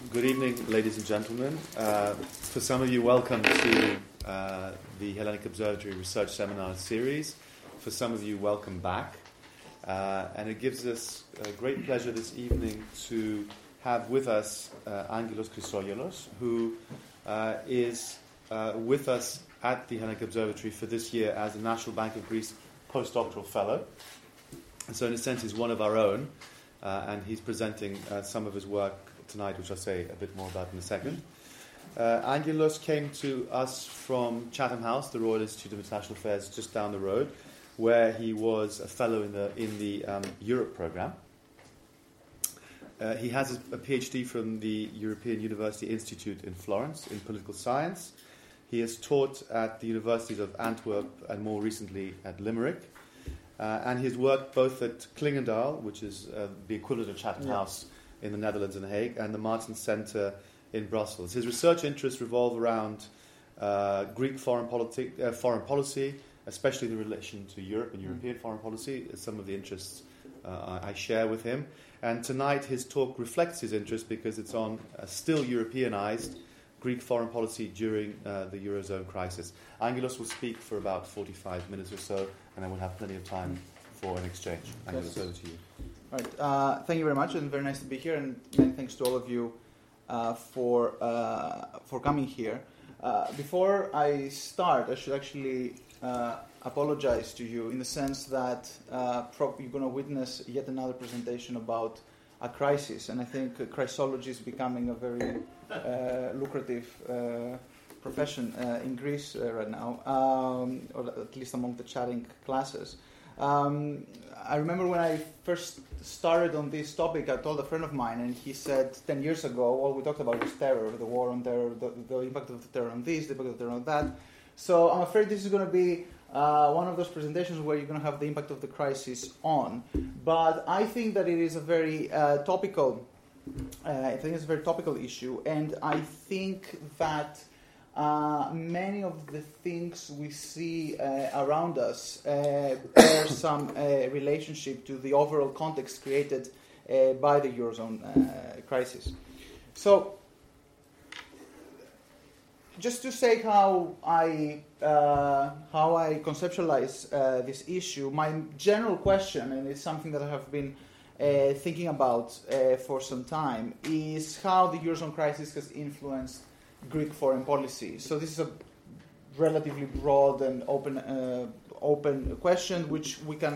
Good evening, ladies and gentlemen. For some of you, welcome to the Hellenic Observatory Research Seminar Series. For some of you, welcome back. And it gives us great pleasure this evening to have with us Angelos Chrysolialos, who is with us at the Hellenic Observatory for this year as a National Bank of Greece postdoctoral fellow. And so in a sense, he's one of our own. And he's presenting some of his work tonight, which I'll say a bit more about in a second. Angelos came to us from Chatham House, the Royal Institute of International Affairs, just down the road, where he was a fellow in the Europe program. He has a PhD from the European University Institute in Florence in political science. He has taught at the universities of Antwerp and more recently at Limerick. And he has worked both at Klingendael, which is the equivalent of Chatham House in the Netherlands and The Hague, and the Martin Center in Brussels. His research interests revolve around Greek foreign policy, especially the relation to Europe and European foreign policy, some of the interests I share with him. And tonight his talk reflects his interest because it's on still Europeanized Greek foreign policy during the Eurozone crisis. Angelos will speak for about 45 minutes or so, and then we'll have plenty of time for an exchange. Angelos, over to you. All right. Thank you very much, and very nice to be here, and many thanks to all of you for coming here. Before I start, I should actually apologize to you in the sense that you're going to witness yet another presentation about a crisis, and I think Chrisology is becoming a very lucrative profession in Greece right now, or at least among the chatting classes. I remember when I first started on this topic, I told a friend of mine, and he said 10 years ago, all we talked about was terror, the war on terror, the impact of the terror on this, the impact of the terror on that. So I'm afraid this is going to be one of those presentations where you're going to have the impact of the crisis on. But I think that it is a very topical issue, and I think that many of the things we see around us bear some relationship to the overall context created by the Eurozone crisis. So, just to say how I conceptualize this issue, my general question, and it's something that I have been thinking about for some time, is how the Eurozone crisis has influenced Greek foreign policy. So this is a relatively broad and open question, which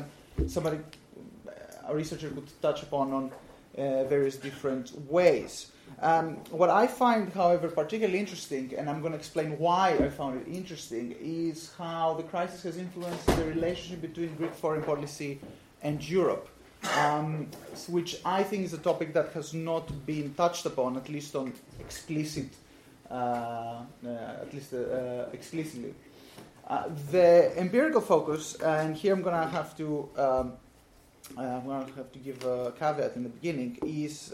a researcher could touch upon various different ways. What I find, however, particularly interesting, and I'm going to explain why I found it interesting, is how the crisis has influenced the relationship between Greek foreign policy and Europe, which I think is a topic that has not been touched upon, at least on explicitly. The empirical focus, and here I'm going to have to give a caveat in the beginning, is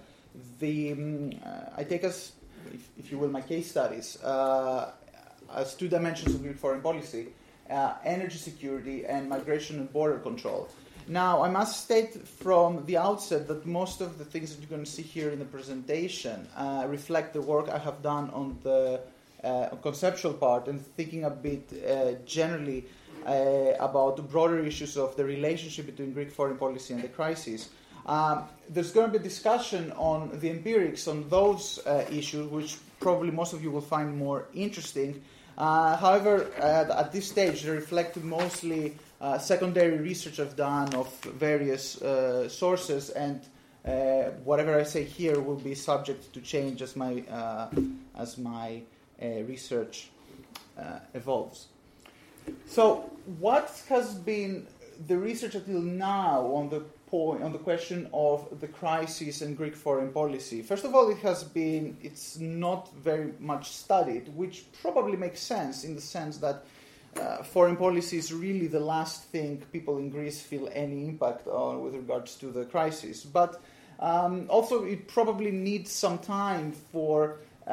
I take as, if you will, my case studies as two dimensions of Greek foreign policy: energy security and migration and border control. Now, I must state from the outset that most of the things that you're going to see here in the presentation reflect the work I have done on the conceptual part and thinking a bit generally about the broader issues of the relationship between Greek foreign policy and the crisis. There's going to be discussion on the empirics on those issues, which probably most of you will find more interesting. However, at this stage, they reflect mostly secondary research I've done of various sources, and whatever I say here will be subject to change as my research evolves. So, what has been the research until now on the question of the crisis and Greek foreign policy? First of all, it's not very much studied, which probably makes sense in the sense that foreign policy is really the last thing people in Greece feel any impact on with regards to the crisis. But also it probably needs some time for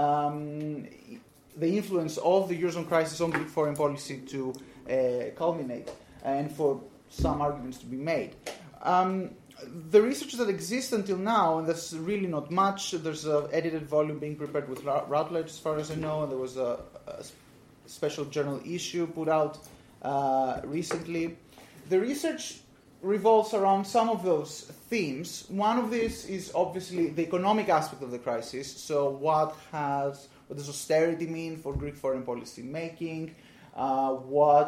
the influence of the Eurozone crisis on Greek foreign policy to culminate and for some arguments to be made. the research that exists until now, and there's really not much. There's an edited volume being prepared with Routledge, as far as I know, and there was a special journal issue put out recently. The research revolves around some of those themes. One of these is obviously the economic aspect of the crisis. So what does austerity mean for Greek foreign policy making? What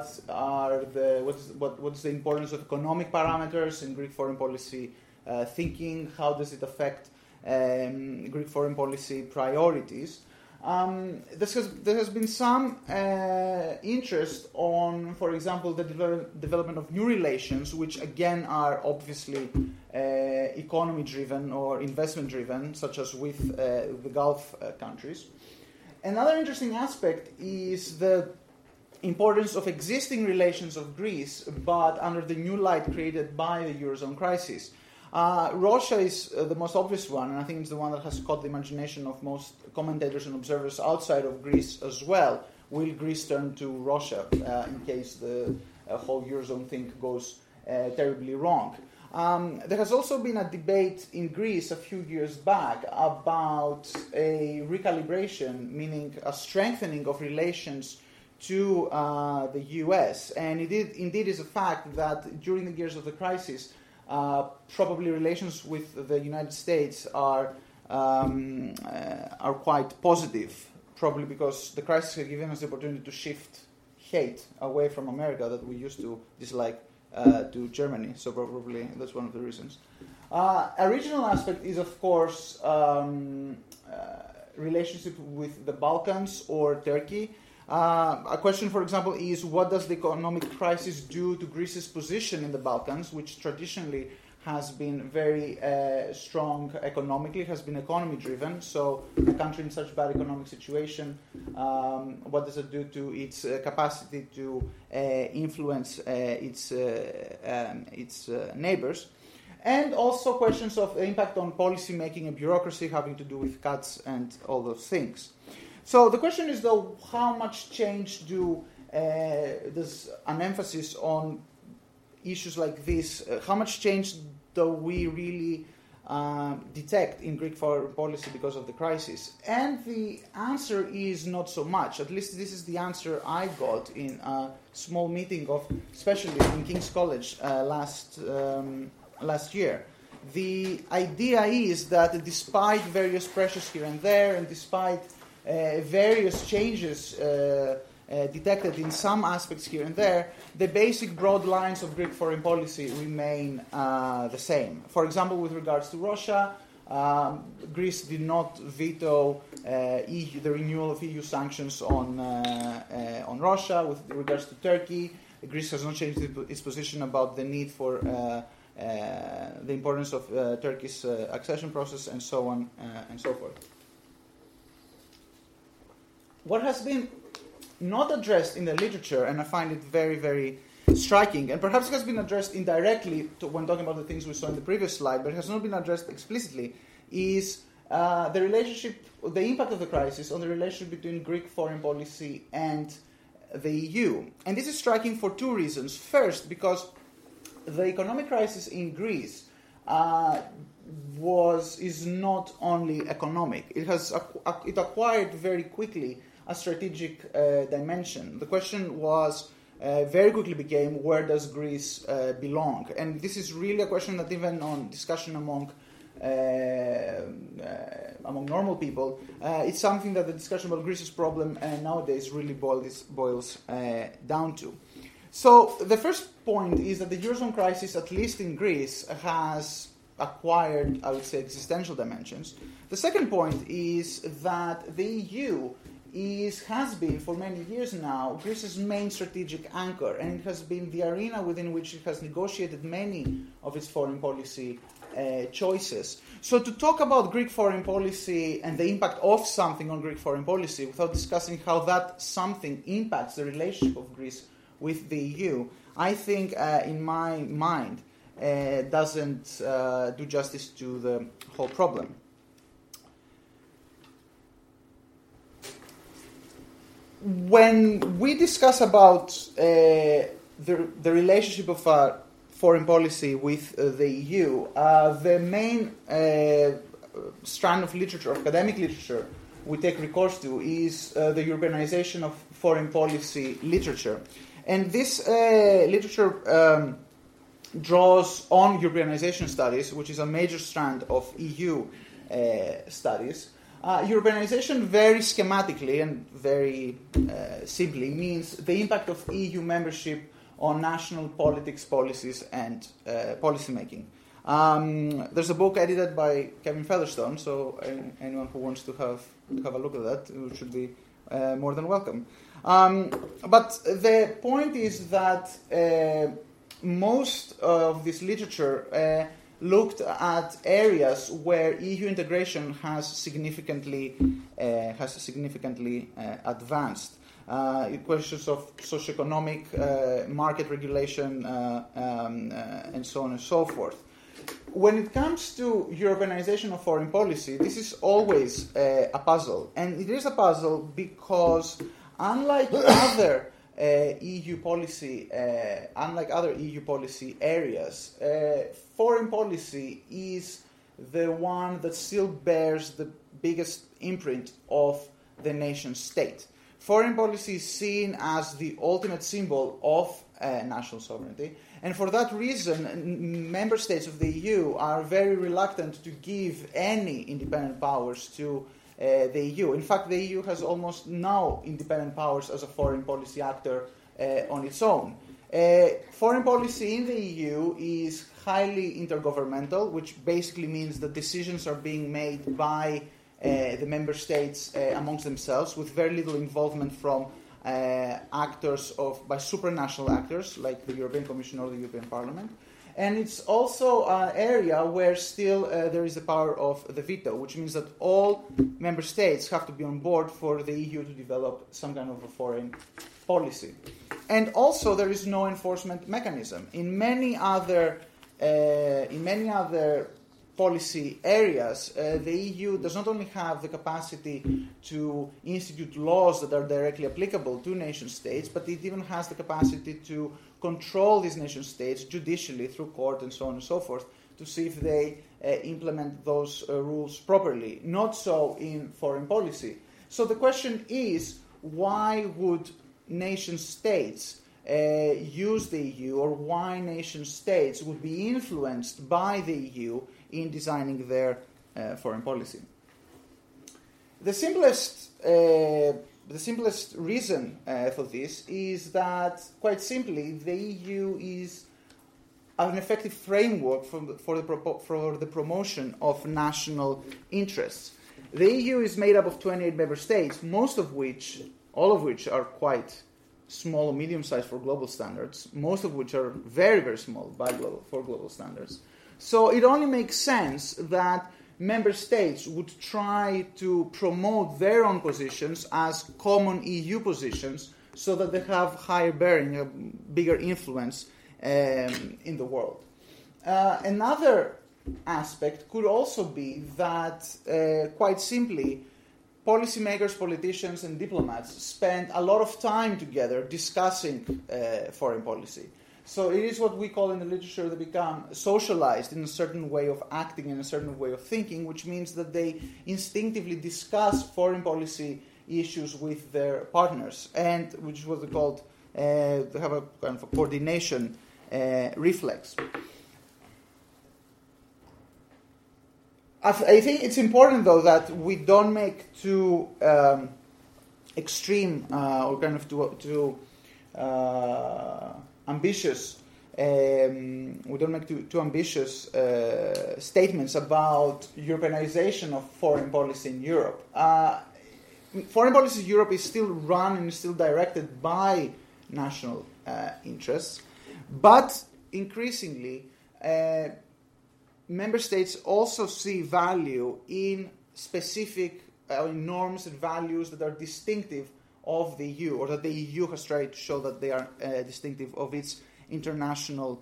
is the importance of economic parameters in Greek foreign policy thinking? How does it affect Greek foreign policy priorities? There has been some interest on, for example, the development of new relations, which again are obviously economy-driven or investment-driven, such as with the Gulf countries. Another interesting aspect is the importance of existing relations of Greece, but under the new light created by the Eurozone crisis. Russia is the most obvious one, and I think it's the one that has caught the imagination of most commentators and observers outside of Greece as well. Will Greece turn to Russia in case the whole Eurozone thing goes terribly wrong? There has also been a debate in Greece a few years back about a recalibration, meaning a strengthening of relations to the US. And it indeed is a fact that during the years of the crisis, probably relations with the United States are quite positive, probably because the crisis has given us the opportunity to shift hate away from America that we used to dislike to Germany. So probably that's one of the reasons. A regional aspect is, of course, relationship with the Balkans or Turkey. A question, for example, is what does the economic crisis do to Greece's position in the Balkans, which traditionally has been very strong economically, has been economy-driven. So a country in such bad economic situation, what does it do to its capacity to influence its neighbors? And also questions of impact on policy making and bureaucracy having to do with cuts and all those things. So the question is, though, how much change does an emphasis on issues like this, how much change do we really detect in Greek foreign policy because of the crisis? And the answer is not so much. At least this is the answer I got in a small meeting of specialists in King's College last year. The idea is that despite various pressures here and there, and despite various changes detected in some aspects here and there, the basic broad lines of Greek foreign policy remain the same. For example, with regards to Russia, Greece did not veto the renewal of EU sanctions on Russia. With regards to Turkey, Greece has not changed its position about the need for the importance of Turkey's accession process, and so on and so forth. What has been not addressed in the literature, and I find it very, very striking, and perhaps has been addressed indirectly when talking about the things we saw in the previous slide, but has not been addressed explicitly, is the relationship, the impact of the crisis on the relationship between Greek foreign policy and the EU. And this is striking for two reasons. First, because the economic crisis in Greece is not only economic. It acquired very quickly a strategic dimension. The question was very quickly became, where does Greece belong? And this is really a question that even on discussion among normal people, it's something that the discussion about Greece's problem nowadays really boils down to. So the first point is that the Eurozone crisis, at least in Greece, has acquired, I would say, existential dimensions. The second point is that the EU has been, for many years now, Greece's main strategic anchor, and it has been the arena within which it has negotiated many of its foreign policy choices. So to talk about Greek foreign policy and the impact of something on Greek foreign policy without discussing how that something impacts the relationship of Greece with the EU, I think, in my mind, doesn't do justice to the whole problem. When we discuss about the relationship of a foreign policy with the EU, the main strand of literature, of academic literature, we take recourse to is the Europeanization of foreign policy literature. And this literature draws on Europeanization studies, which is a major strand of EU studies. Europeanization very schematically and very simply means the impact of EU membership on national politics, policies, and policy making. There's a book edited by Kevin Featherstone, so anyone who wants to have a look at that should be more than welcome. But the point is that most of this literature looked at areas where EU integration has significantly advanced. Questions of socioeconomic, market regulation, and so on and so forth. When it comes to Europeanization of foreign policy, this is always a puzzle. And it is a puzzle because unlike other EU policy areas, foreign policy is the one that still bears the biggest imprint of the nation state. Foreign policy is seen as the ultimate symbol of national sovereignty, and for that reason, member states of the EU are very reluctant to give any independent powers to the EU. In fact, the EU has almost no independent powers as a foreign policy actor on its own. Foreign policy in the EU is highly intergovernmental, which basically means that decisions are being made by the member states amongst themselves, with very little involvement from by supranational actors like the European Commission or the European Parliament. And it's also an area where still there is the power of the veto, which means that all member states have to be on board for the EU to develop some kind of a foreign policy. And also there is no enforcement mechanism. In many other policy areas, the EU does not only have the capacity to institute laws that are directly applicable to nation states, but it even has the capacity to control these nation states judicially through court and so on and so forth to see if they implement those rules properly. Not so in foreign policy. So the question is, why would nation states use the EU, or why nation states would be influenced by the EU in designing their foreign policy? The simplest reason for this is that, quite simply, the EU is an effective framework for the promotion of national interests. The EU is made up of 28 member states, all of which are quite small or medium-sized for global standards, most of which are very, very small for global standards. So it only makes sense that member states would try to promote their own positions as common EU positions so that they have higher bearing, a bigger influence in the world. Another aspect could also be that, quite simply, policymakers, politicians, and diplomats spend a lot of time together discussing foreign policy. So it is what we call in the literature, they become socialized in a certain way of acting, in a certain way of thinking, which means that they instinctively discuss foreign policy issues with their partners, and which is what they called, they have a kind of a coordination reflex. I think it's important, though, that we don't make too extreme or kind of too ambitious. We don't make too ambitious statements about Europeanization of foreign policy in Europe. Foreign policy in Europe is still run and is still directed by national interests, but increasingly, member states also see value in specific norms and values that are distinctive of the EU, or that the EU has tried to show that they are distinctive of its international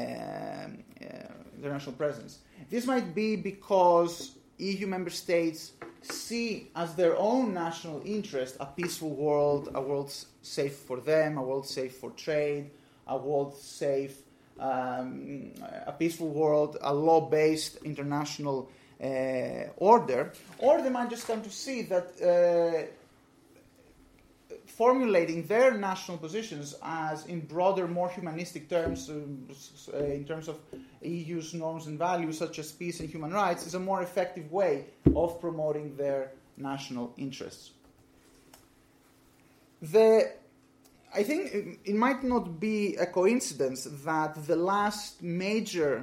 presence. This might be because EU member states see as their own national interest a peaceful world, a world safe for them, a world safe for trade, a world safe a peaceful world, a law-based international order, or they might just come to see that formulating their national positions as in broader, more humanistic terms, in terms of EU's norms and values such as peace and human rights, is a more effective way of promoting their national interests. I think it might not be a coincidence that the last major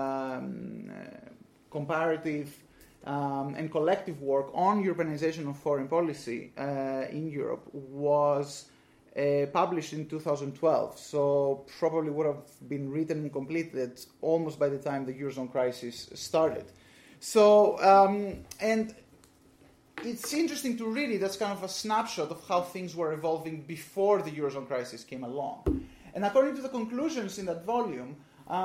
comparative and collective work on Europeanization of foreign policy in Europe was published in 2012, so probably would have been written and completed almost by the time the Eurozone crisis started. So, and it's interesting to read it as kind of a snapshot of how things were evolving before the Eurozone crisis came along. And according to the conclusions in that volume,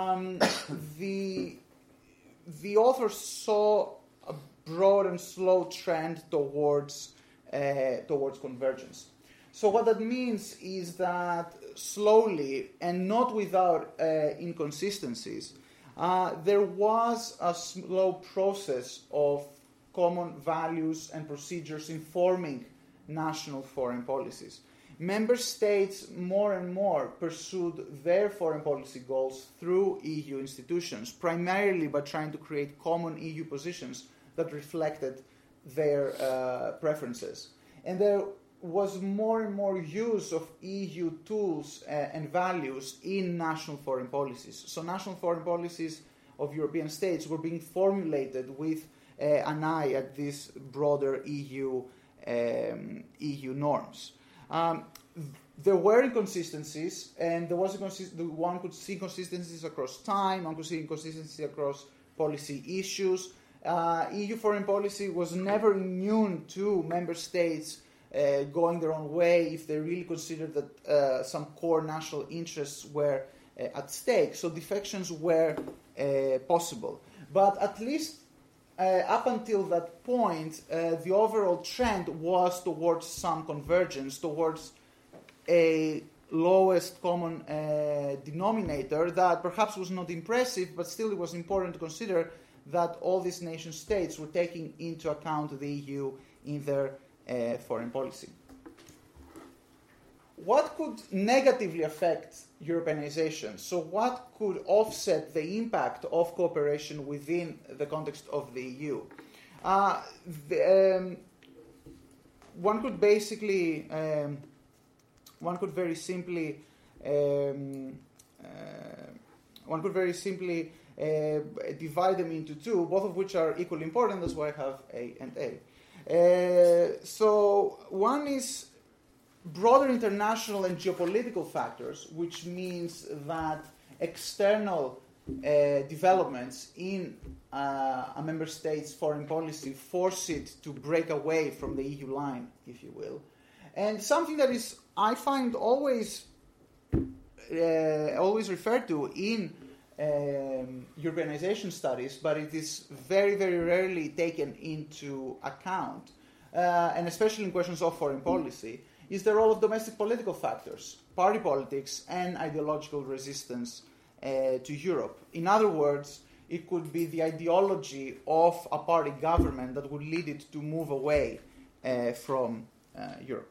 the authors saw a broad and slow trend towards convergence. So what that means is that slowly and not without inconsistencies, there was a slow process of common values and procedures informing national foreign policies. Member states more and more pursued their foreign policy goals through EU institutions, primarily by trying to create common EU positions that reflected their preferences. And there was more and more use of EU tools and values in national foreign policies. So national foreign policies of European states were being formulated with an eye at these broader EU norms. There were inconsistencies, and there was one could see inconsistencies across time, one could see inconsistencies across policy issues. EU foreign policy was never immune to member states going their own way if they really considered that some core national interests were at stake. So defections were possible. But at least up until that point, the overall trend was towards some convergence, towards a lowest common denominator that perhaps was not impressive, but still it was important to consider that all these nation states were taking into account the EU in their foreign policy. What could negatively affect Europeanization? So what could offset the impact of cooperation within the context of the EU? One could very simply divide them into two, both of which are equally important. That's why I have A and A. So one is broader international and geopolitical factors, which means that external developments in a member state's foreign policy force it to break away from the EU line, if you will. And something that is, I find, always referred to in Europeanization studies, but it is very, very rarely taken into account, and especially in questions of foreign policy, is the role of domestic political factors, party politics, and ideological resistance to Europe. In other words, it could be the ideology of a party government that would lead it to move away from Europe.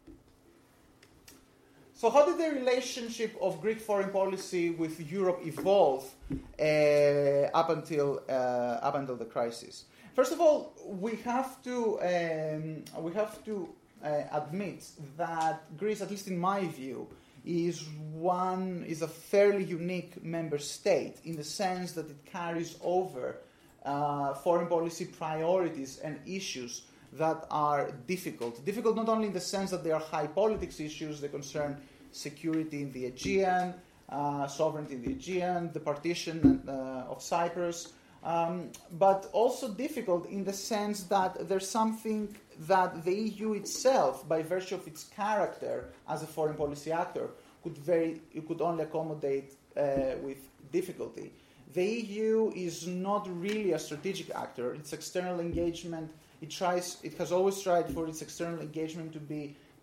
So how did the relationship of Greek foreign policy with Europe evolve up until the crisis? First of all, we have to admit that Greece, at least in my view, is a fairly unique member state in the sense that it carries over foreign policy priorities and issues that are difficult. Difficult not only in the sense that they are high politics issues, they concern security in the Aegean, sovereignty in the Aegean, the partition of Cyprus, but also difficult in the sense that there's something that the EU itself, by virtue of its character as a foreign policy actor, could only accommodate with difficulty. The EU is not really a strategic actor. Its external engagement, it has always tried for its external engagement to be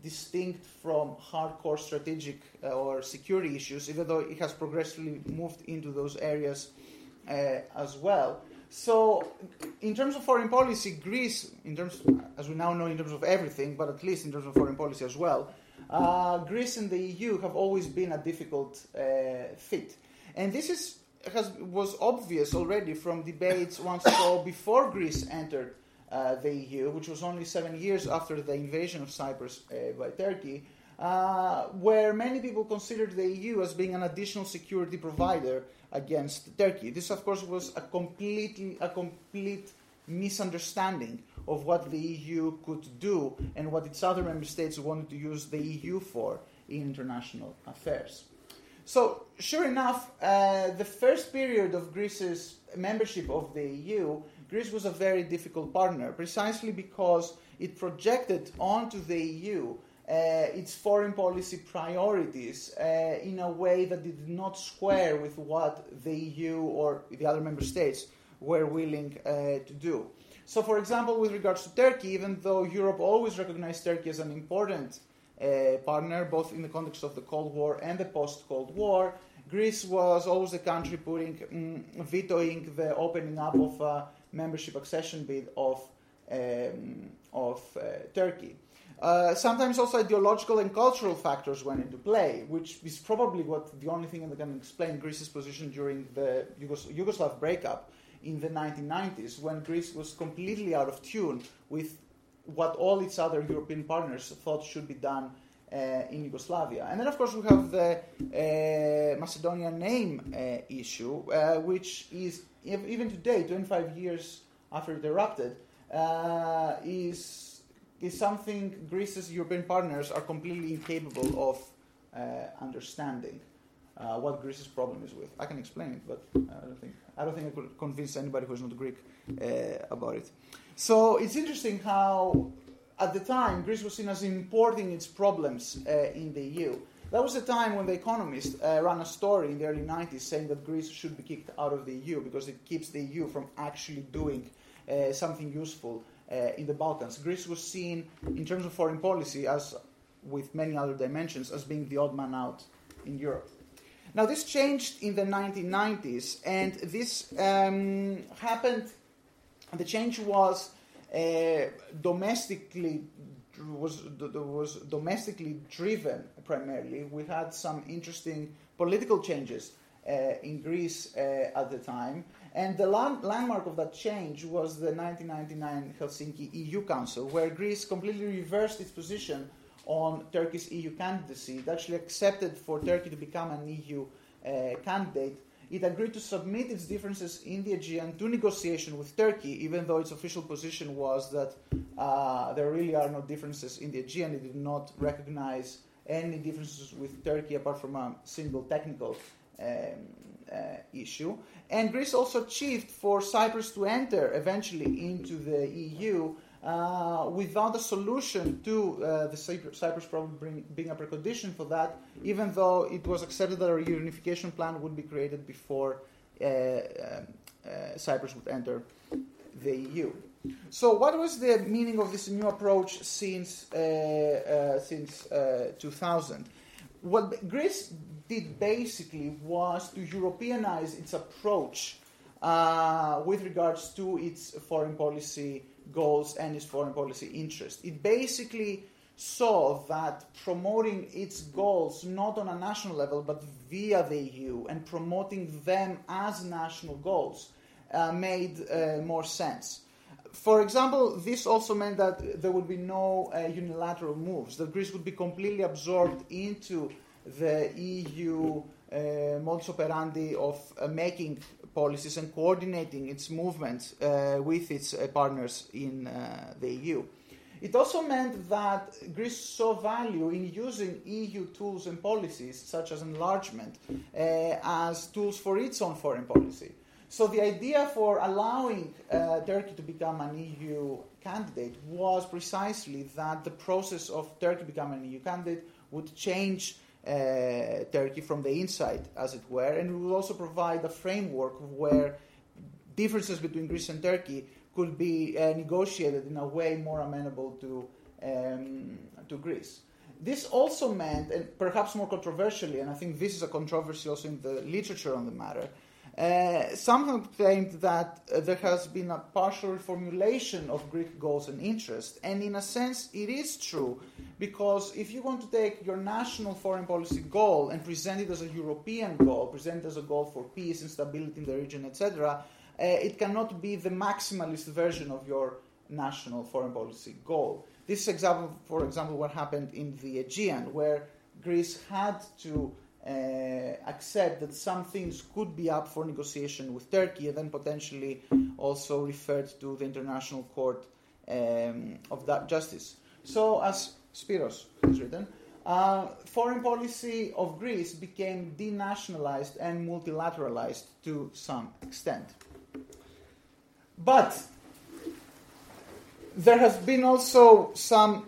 distinct from hardcore strategic or security issues, even though it has progressively moved into those areas as well. So, in terms of foreign policy, Greece, as we now know, in terms of everything, but at least in terms of foreign policy as well, Greece and the EU have always been a difficult fit. And this was obvious already from debates once ago before Greece entered the EU, which was only 7 years after the invasion of Cyprus by Turkey, where many people considered the EU as being an additional security provider against Turkey. This, of course, was a complete misunderstanding of what the EU could do and what its other member states wanted to use the EU for in international affairs. So, sure enough, the first period of Greece's membership of the EU, Greece was a very difficult partner, precisely because it projected onto the EU its foreign policy priorities in a way that did not square with what the EU or the other member states were willing to do. So, for example, with regards to Turkey, even though Europe always recognized Turkey as an important partner, both in the context of the Cold War and the post-Cold War, Greece was always the country vetoing the opening up of a membership accession bid of Turkey. Sometimes also ideological and cultural factors went into play, which is probably the only thing that can explain Greece's position during the Yugoslav breakup in the 1990s, when Greece was completely out of tune with what all its other European partners thought should be done in Yugoslavia. And then, of course, we have the Macedonian name issue, which is, even today, 25 years after it erupted, is something Greece's European partners are completely incapable of understanding what Greece's problem is with. I can explain it, but I don't think I could convince anybody who is not Greek about it. So it's interesting how, at the time, Greece was seen as importing its problems in the EU. That was the time when The Economist ran a story in the early 90s saying that Greece should be kicked out of the EU because it keeps the EU from actually doing something useful in the Balkans. Greece was seen, in terms of foreign policy, as with many other dimensions, as being the odd man out in Europe. Now, this changed in the 1990s, and this happened. The change was domestically driven primarily. We had some interesting political changes in Greece at the time, and the landmark of that change was the 1999 Helsinki EU Council, where Greece completely reversed its position on Turkey's EU candidacy. It actually accepted for Turkey to become an EU candidate. It agreed to submit its differences in the Aegean to negotiation with Turkey, even though its official position was that there really are no differences in the Aegean. It did not recognize any differences with Turkey apart from a single technical issue. And Greece also achieved for Cyprus to enter eventually into the EU without a solution to the Cyprus problem being a precondition for that, even though it was accepted that a reunification plan would be created before Cyprus would enter the EU. So, what was the meaning of this new approach since 2000? What Greece did basically was to Europeanize its approach with regards to its foreign policy goals and its foreign policy interest. It basically saw that promoting its goals not on a national level but via the EU and promoting them as national goals made more sense. For example, this also meant that there would be no unilateral moves, that Greece would be completely absorbed into the EU modus operandi of making policies and coordinating its movements with its partners in the EU. It also meant that Greece saw value in using EU tools and policies, such as enlargement, as tools for its own foreign policy. So the idea for allowing Turkey to become an EU candidate was precisely that the process of Turkey becoming an EU candidate would change Turkey from the inside, as it were, and it would also provide a framework where differences between Greece and Turkey could be negotiated in a way more amenable to Greece. This also meant, and perhaps more controversially, and I think this is a controversy also in the literature on the matter, some have claimed that there has been a partial reformulation of Greek goals and interests, and in a sense it is true, because if you want to take your national foreign policy goal and present it as a European goal, present it as a goal for peace and stability in the region, etc., it cannot be the maximalist version of your national foreign policy goal. This is example, for example, what happened in the Aegean, where Greece had to accept that some things could be up for negotiation with Turkey, and then potentially also referred to the International Court of Justice. So, as Spiros has written, foreign policy of Greece became denationalized and multilateralized to some extent. But there has been also some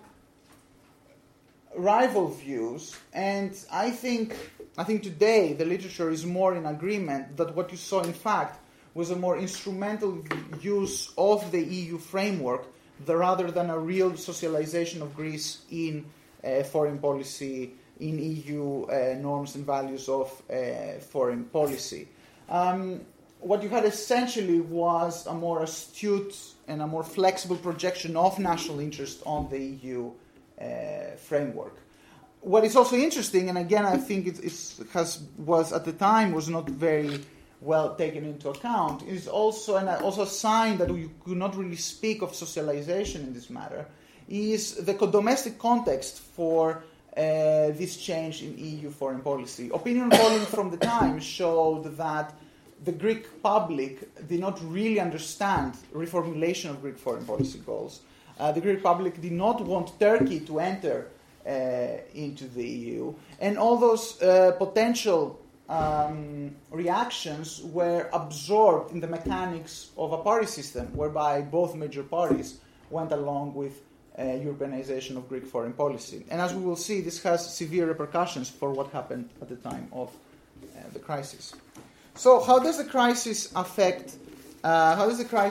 rival views, and I think today the literature is more in agreement that what you saw in fact was a more instrumental use of the EU framework rather than a real socialization of Greece in foreign policy, in EU norms and values of foreign policy. What you had essentially was a more astute and a more flexible projection of national interest on the EU framework. What is also interesting, and again I think was at the time was not very well taken into account, is also a sign that we could not really speak of socialization in this matter, is the domestic context for this change in EU foreign policy. Opinion polling from the time showed that the Greek public did not really understand reformulation of Greek foreign policy goals. The Greek public did not want Turkey to enter into the EU, and all those potential reactions were absorbed in the mechanics of a party system, whereby both major parties went along with Europeanization of Greek foreign policy. And as we will see, this has severe repercussions for what happened at the time of the crisis. So, how does the crisis affect? How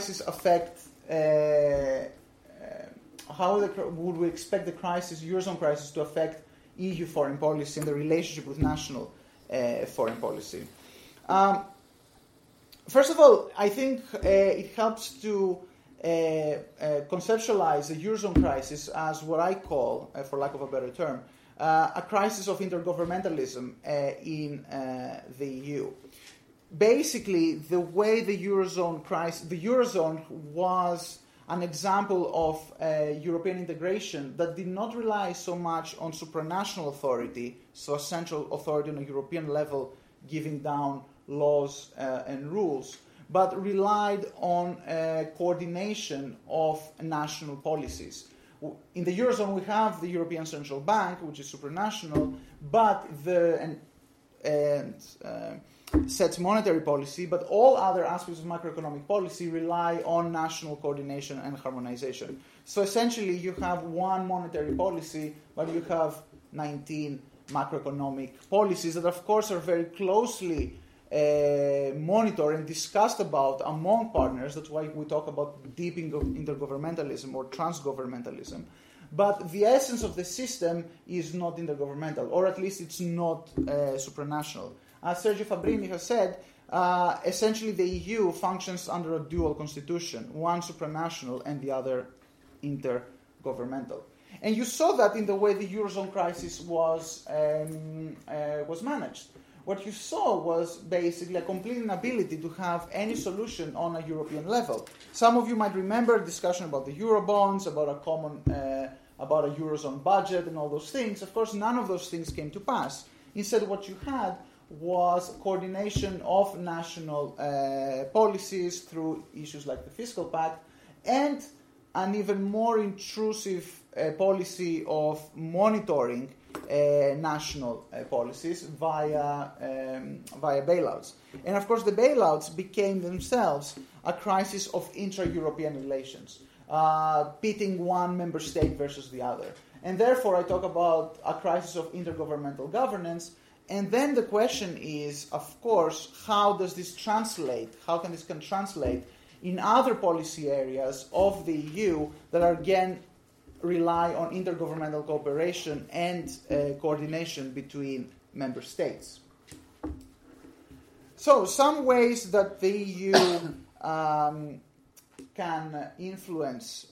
would we expect the Eurozone crisis, to affect EU foreign policy and the relationship with national foreign policy? First of all, I think it helps to conceptualize the Eurozone crisis as what I call, for lack of a better term, a crisis of intergovernmentalism in the EU. Basically, the way the Eurozone was an example of European integration that did not rely so much on supranational authority, so a central authority on a European level giving down laws and rules, but relied on coordination of national policies. In the Eurozone, we have the European Central Bank, which is supranational, but sets monetary policy, but all other aspects of macroeconomic policy rely on national coordination and harmonization. So essentially, you have one monetary policy, but you have 19 macroeconomic policies that, of course, are very closely monitored and discussed about among partners. That's why we talk about deep intergovernmentalism or transgovernmentalism. But the essence of the system is not intergovernmental, or at least it's not supranational. As Sergio Fabrini has said, essentially the EU functions under a dual constitution, one supranational and the other intergovernmental. And you saw that in the way the Eurozone crisis was managed. What you saw was basically a complete inability to have any solution on a European level. Some of you might remember a discussion about the Eurobonds, about a common, about a Eurozone budget and all those things. Of course, none of those things came to pass. Instead, what you had was coordination of national policies through issues like the Fiscal Pact, and an even more intrusive policy of monitoring national policies via bailouts. And of course, the bailouts became themselves a crisis of intra-European relations, pitting one member state versus the other. And therefore, I talk about a crisis of intergovernmental governance. And then the question is, of course, how does this translate? How can this translate in other policy areas of the EU that are, again, rely on intergovernmental cooperation and coordination between member states. So, some ways that the EU can influence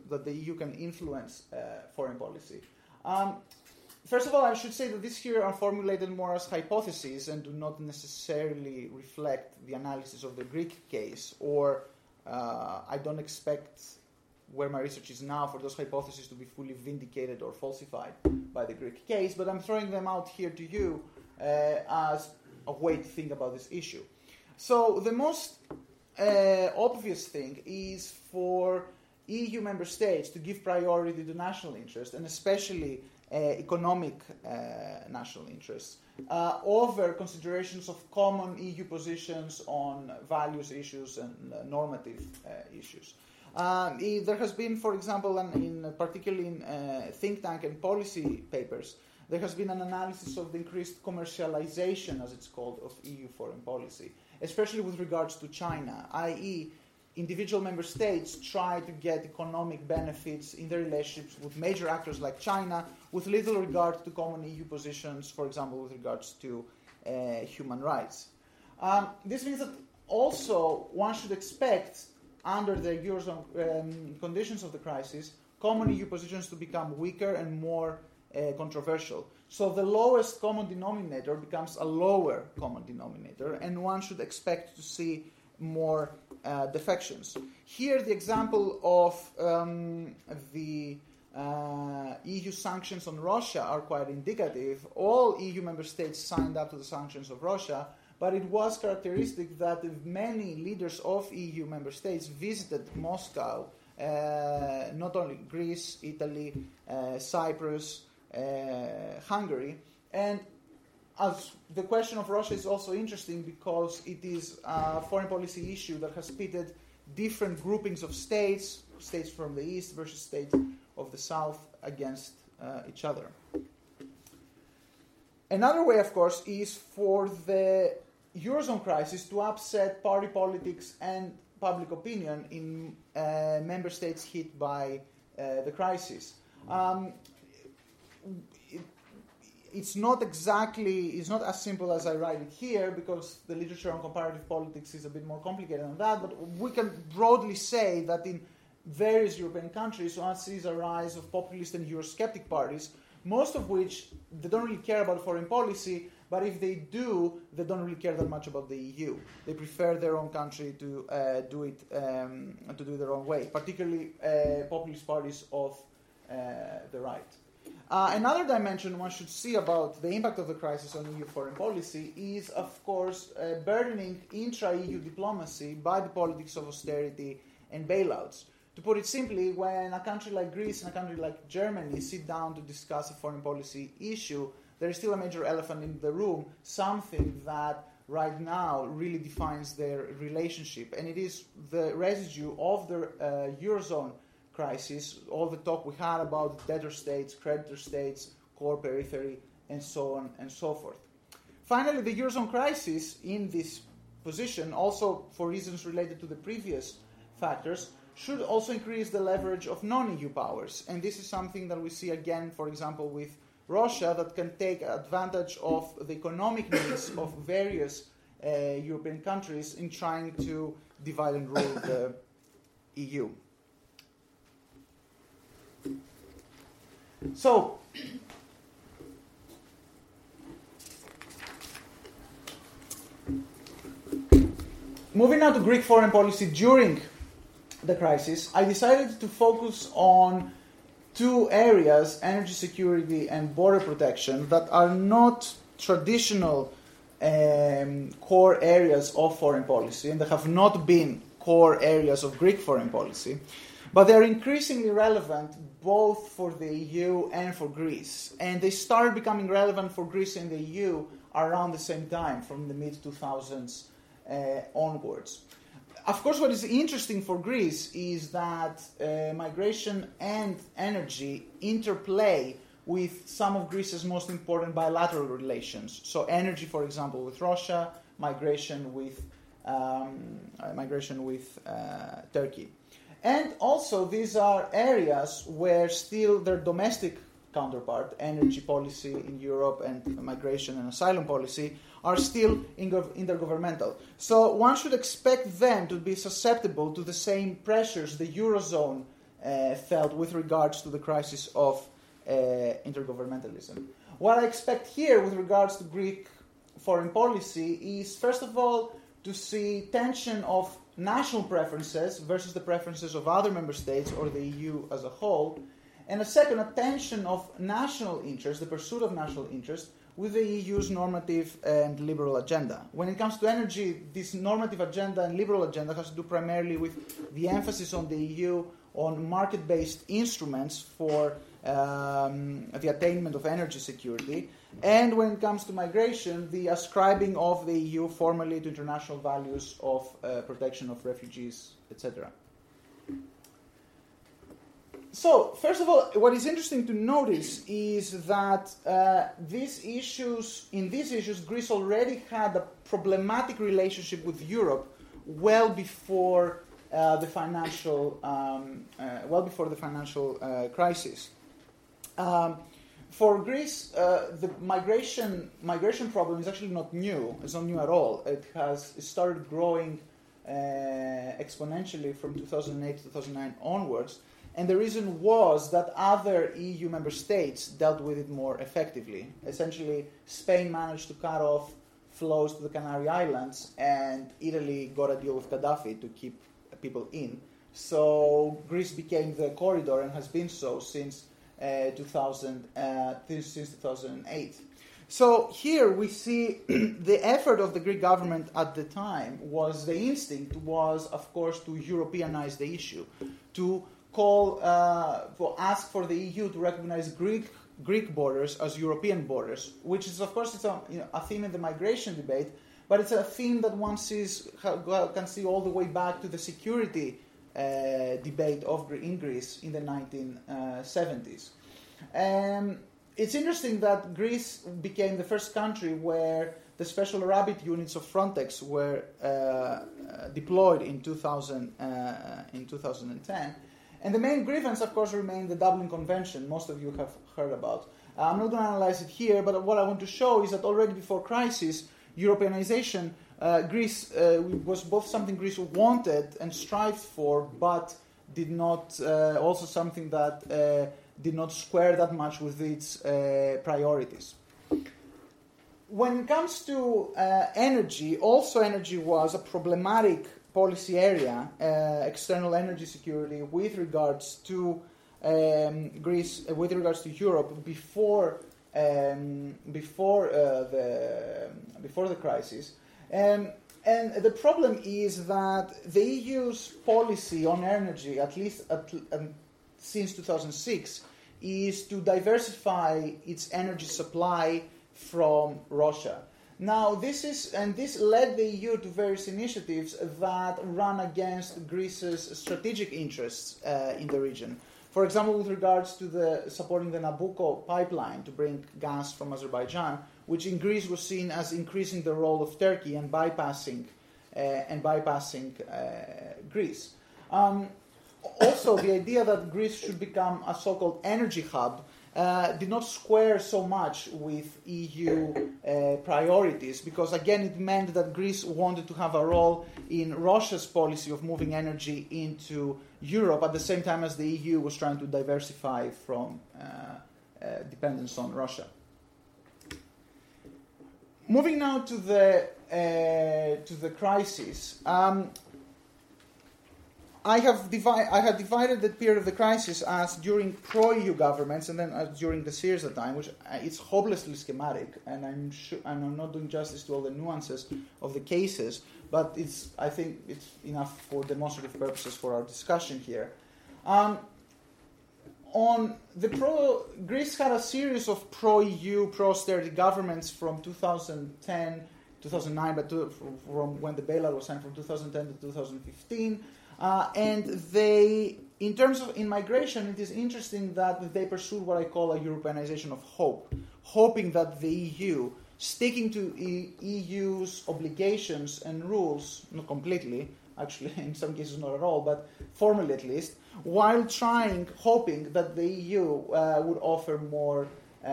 foreign policy. First of all, I should say that these here are formulated more as hypotheses and do not necessarily reflect the analysis of the Greek case, or I don't expect, where my research is now, for those hypotheses to be fully vindicated or falsified by the Greek case, but I'm throwing them out here to you as a way to think about this issue. So the most obvious thing is for EU member states to give priority to national interest, and especially economic national interests, over considerations of common EU positions on values issues and normative issues. There has been, for example, particularly in think tank and policy papers, there has been an analysis of the increased commercialization, as it's called, of EU foreign policy, especially with regards to China, i.e., individual member states try to get economic benefits in their relationships with major actors like China, with little regard to common EU positions, for example, with regards to human rights. This means that also one should expect, under the Eurozone conditions of the crisis, common EU positions to become weaker and more controversial. So the lowest common denominator becomes a lower common denominator, and one should expect to see more defections. Here, the example of the EU sanctions on Russia are quite indicative. All EU member states signed up to the sanctions of Russia, but it was characteristic that many leaders of EU member states visited Moscow, not only Greece, Italy, Cyprus, Hungary, and as the question of Russia is also interesting because it is a foreign policy issue that has pitted different groupings of states, states from the east versus states of the south, against each other. Another way, of course, is for the Eurozone crisis to upset party politics and public opinion in member states hit by the crisis. It's not as simple as I write it here, because the literature on comparative politics is a bit more complicated than that, but we can broadly say that in various European countries, one sees a rise of populist and Eurosceptic parties, most of which they don't really care about foreign policy, but if they do, they don't really care that much about the EU. They prefer their own country to do it their own way, particularly populist parties of the right. Another dimension one should see about the impact of the crisis on EU foreign policy is, of course, burdening intra-EU diplomacy by the politics of austerity and bailouts. To put it simply, when a country like Greece and a country like Germany sit down to discuss a foreign policy issue, there is still a major elephant in the room, something that right now really defines their relationship, and it is the residue of the Eurozone crisis, all the talk we had about debtor states, creditor states, core periphery, and so on and so forth. Finally, the Eurozone crisis in this position, also for reasons related to the previous factors, should also increase the leverage of non-EU powers. And this is something that we see again, for example, with Russia, that can take advantage of the economic needs of various European countries in trying to divide and rule the EU. So, moving now to Greek foreign policy during the crisis, I decided to focus on two areas, energy security and border protection, that are not traditional core areas of foreign policy, and they have not been core areas of Greek foreign policy, but they are increasingly relevant both for the EU and for Greece. And they started becoming relevant for Greece and the EU around the same time, from the mid-2000s onwards. Of course, what is interesting for Greece is that migration and energy interplay with some of Greece's most important bilateral relations. So energy, for example, with Russia, migration with Turkey. And also, these are areas where still their domestic counterpart, energy policy in Europe and migration and asylum policy, are still intergovernmental. So one should expect them to be susceptible to the same pressures the Eurozone felt with regards to the crisis of intergovernmentalism. What I expect here with regards to Greek foreign policy is, first of all, to see tension of national preferences versus the preferences of other member states or the EU as a whole, and a second, a tension of national interest, the pursuit of national interest, with the EU's normative and liberal agenda. When it comes to energy, this normative agenda and liberal agenda has to do primarily with the emphasis on the EU on market-based instruments for the attainment of energy security, and when it comes to migration, the ascribing of the EU formally to international values of protection of refugees, etc. So, first of all, what is interesting to notice is that in these issues, Greece already had a problematic relationship with Europe well before the financial crisis. For Greece, the migration problem is actually not new. It's not new at all. It started growing exponentially from 2008 to 2009 onwards. And the reason was that other EU member states dealt with it more effectively. Essentially, Spain managed to cut off flows to the Canary Islands, and Italy got a deal with Gaddafi to keep people in. So Greece became the corridor and has been so since 2008. So here we see the effort of the Greek government at the time the instinct was, of course, to Europeanize the issue, to ask for the EU to recognize Greek borders as European borders, which is, of course, it's a theme in the migration debate, but it's a theme that one can see all the way back to the security debate in Greece in the 1970s. It's interesting that Greece became the first country where the special rabbit units of Frontex were deployed in 2010. And the main grievance, of course, remained the Dublin Convention, most of you have heard about. I'm not going to analyze it here, but what I want to show is that already before crisis, Europeanization, Greece was both something Greece wanted and strived for, but did not, also something that did not square that much with its priorities. When it comes to energy, also energy was a problematic policy area, external energy security with regards to Greece, with regards to Europe before the crisis. And the problem is that the EU's policy on energy, at least since 2006, is to diversify its energy supply from Russia. Now, this led the EU to various initiatives that run against Greece's strategic interests in the region. For example, with regards to supporting the Nabucco pipeline to bring gas from Azerbaijan, which in Greece was seen as increasing the role of Turkey and bypassing Greece. Also, the idea that Greece should become a so-called energy hub did not square so much with EU priorities, because again it meant that Greece wanted to have a role in Russia's policy of moving energy into Europe at the same time as the EU was trying to diversify from dependence on Russia. Moving now to the crisis. I have divided the period of the crisis as during pro-EU governments and then as during the Syriza time, which it's hopelessly schematic, and I'm not doing justice to all the nuances of the cases, but I think it's enough for demonstrative purposes for our discussion here. Greece had a series of pro-EU, pro-austerity governments from 2010, 2009, but from when the bailout was signed from 2010 to 2015. And in migration, it is interesting that they pursued what I call a Europeanization of hope, hoping that the EU, sticking to EU's obligations and rules, not completely, actually in some cases not at all, but formally at least, while hoping that the EU would offer more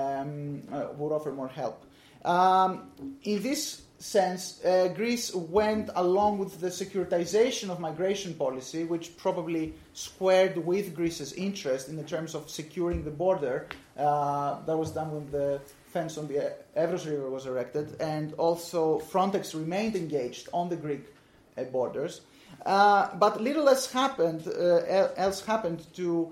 help. In this sense, Greece went along with the securitization of migration policy, which probably squared with Greece's interest in the terms of securing the border. That was done when the fence on the Evros River was erected, and also Frontex remained engaged on the Greek borders. But little else happened to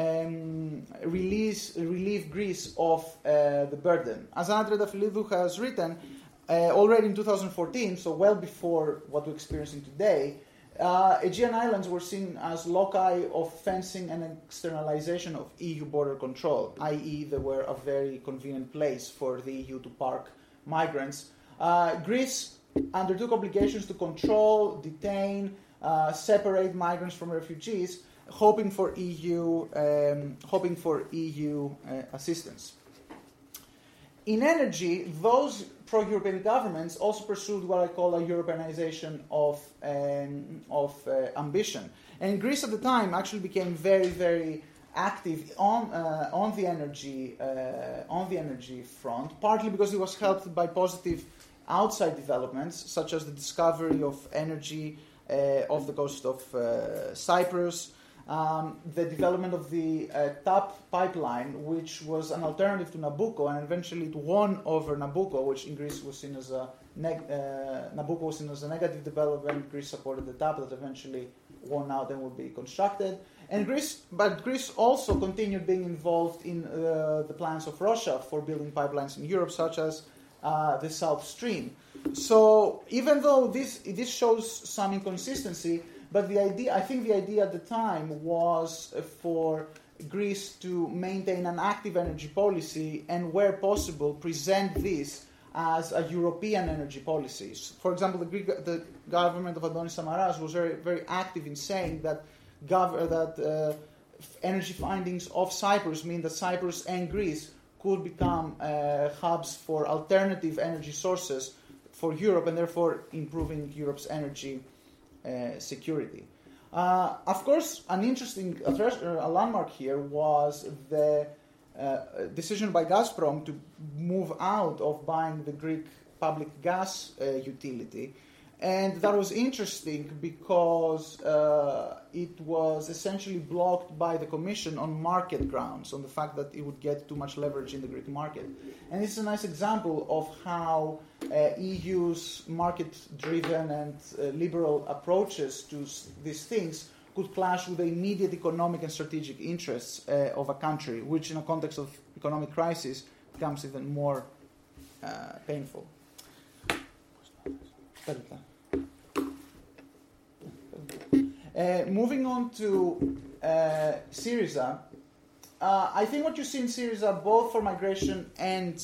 relieve Greece of the burden. As Anna Triantafyllidou has written, already in 2014, so well before what we're experiencing today, Aegean Islands were seen as loci of fencing and externalization of EU border control, i.e. they were a very convenient place for the EU to park migrants. Greece undertook obligations to control, detain, separate migrants from refugees, hoping for EU assistance. In energy, those pro-European governments also pursued what I call a Europeanization of ambition. And Greece at the time actually became very, very active on the energy front, partly because it was helped by positive outside developments, such as the discovery of energy off the coast of Cyprus, the development of the TAP pipeline, which was an alternative to Nabucco, and eventually it won over Nabucco, which in Greece was seen as Nabucco was seen as a negative development. Greece supported the TAP that eventually won out and will be constructed. But Greece also continued being involved in the plans of Russia for building pipelines in Europe, such as the South Stream. So even though this shows some inconsistency, but I think the idea at the time was for Greece to maintain an active energy policy and, where possible, present this as a European energy policy. For example, the government of Adonis Samaras was very, very active in saying that energy findings of Cyprus mean that Cyprus and Greece could become hubs for alternative energy sources for Europe, and therefore improving Europe's energy security. Of course, an interesting a landmark here was the decision by Gazprom to move out of buying the Greek public gas utility. And that was interesting because it was essentially blocked by the Commission on market grounds, on the fact that it would get too much leverage in the Greek market. And this is a nice example of how EU's market-driven and liberal approaches to these things could clash with the immediate economic and strategic interests of a country, which in a context of economic crisis becomes even more painful. Moving on to Syriza, I think what you see in Syriza, both for migration and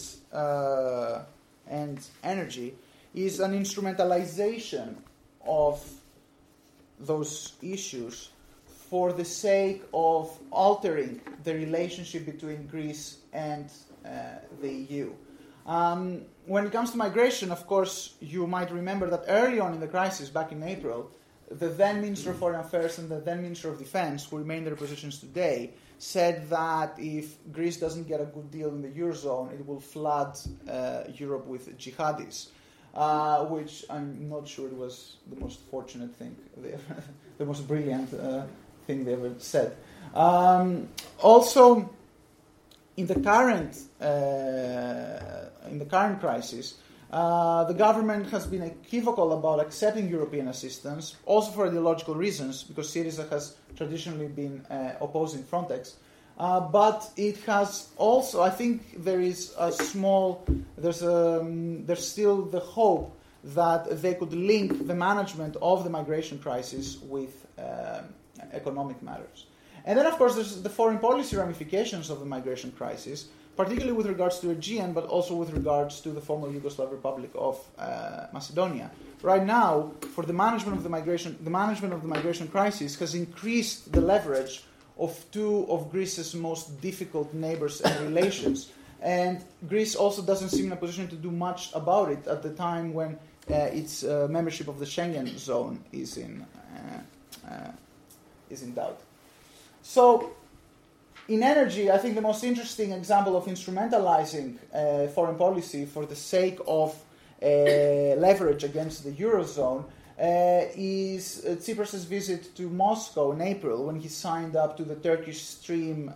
energy, is an instrumentalization of those issues for the sake of altering the relationship between Greece and the EU. When it comes to migration, of course, you might remember that early on in the crisis, back in April, the then Minister of Foreign Affairs and the then Minister of Defense, who remain in their positions today, said that if Greece doesn't get a good deal in the Eurozone, it will flood Europe with jihadis, which I'm not sure it was the most fortunate thing, the most brilliant thing they ever said. Also, in the current crisis, the government has been equivocal about accepting European assistance, also for ideological reasons, because Syriza has traditionally been opposing Frontex. But it has also, I think, there's still the hope that they could link the management of the migration crisis with economic matters. And then, of course, there's the foreign policy ramifications of the migration crisis, particularly with regards to Aegean, but also with regards to the former Yugoslav Republic of Macedonia. Right now, for the management of the migration crisis has increased the leverage of two of Greece's most difficult neighbors and relations. And Greece also doesn't seem in a position to do much about it at the time when its membership of the Schengen zone is in is in doubt. So, in energy, I think the most interesting example of instrumentalizing foreign policy for the sake of leverage against the Eurozone is Tsipras' visit to Moscow in April, when he signed up to the Turkish Stream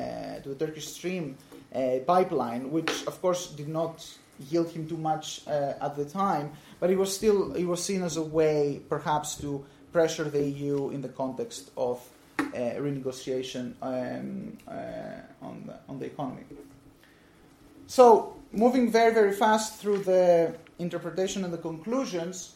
pipeline, which of course did not yield him too much at the time, but it was seen as a way, perhaps, to pressure the EU in the context of renegotiation on the economy. So, moving very, very fast through the interpretation and the conclusions,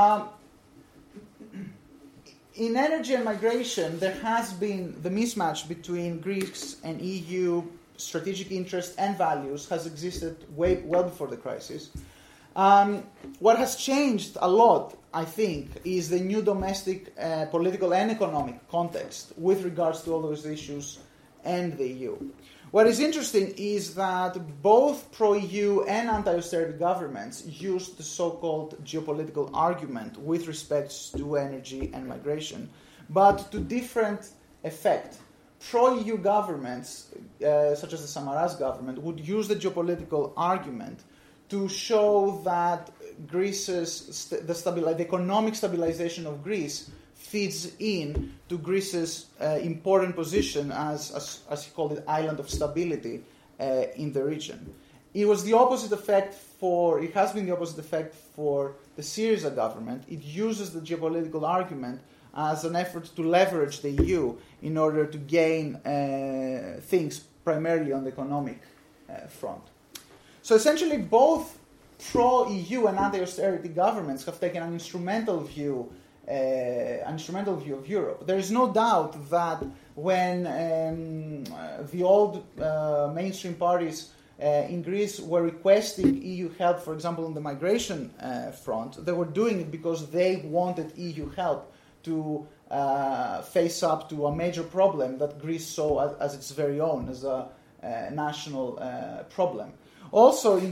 in energy and migration, there has been the mismatch between Greece and EU strategic interests and values has existed well before the crisis. What has changed a lot, I think, is the new domestic political and economic context with regards to all those issues and the EU. What is interesting is that both pro-EU and anti-austerity governments used the so-called geopolitical argument with respect to energy and migration, but to different effect. Pro-EU governments, such as the Samaras government, would use the geopolitical argument to show that the economic stabilization of Greece feeds in to Greece's important position as he called it, island of stability in the region. It has been the opposite effect for the Syriza government. It uses the geopolitical argument as an effort to leverage the EU in order to gain things primarily on the economic front. So essentially both pro-EU and anti-austerity governments have taken an instrumental view of Europe. There is no doubt that when the old mainstream parties in Greece were requesting EU help, for example, on the migration front, they were doing it because they wanted EU help to face up to a major problem that Greece saw as its very own, as a national problem. Also, in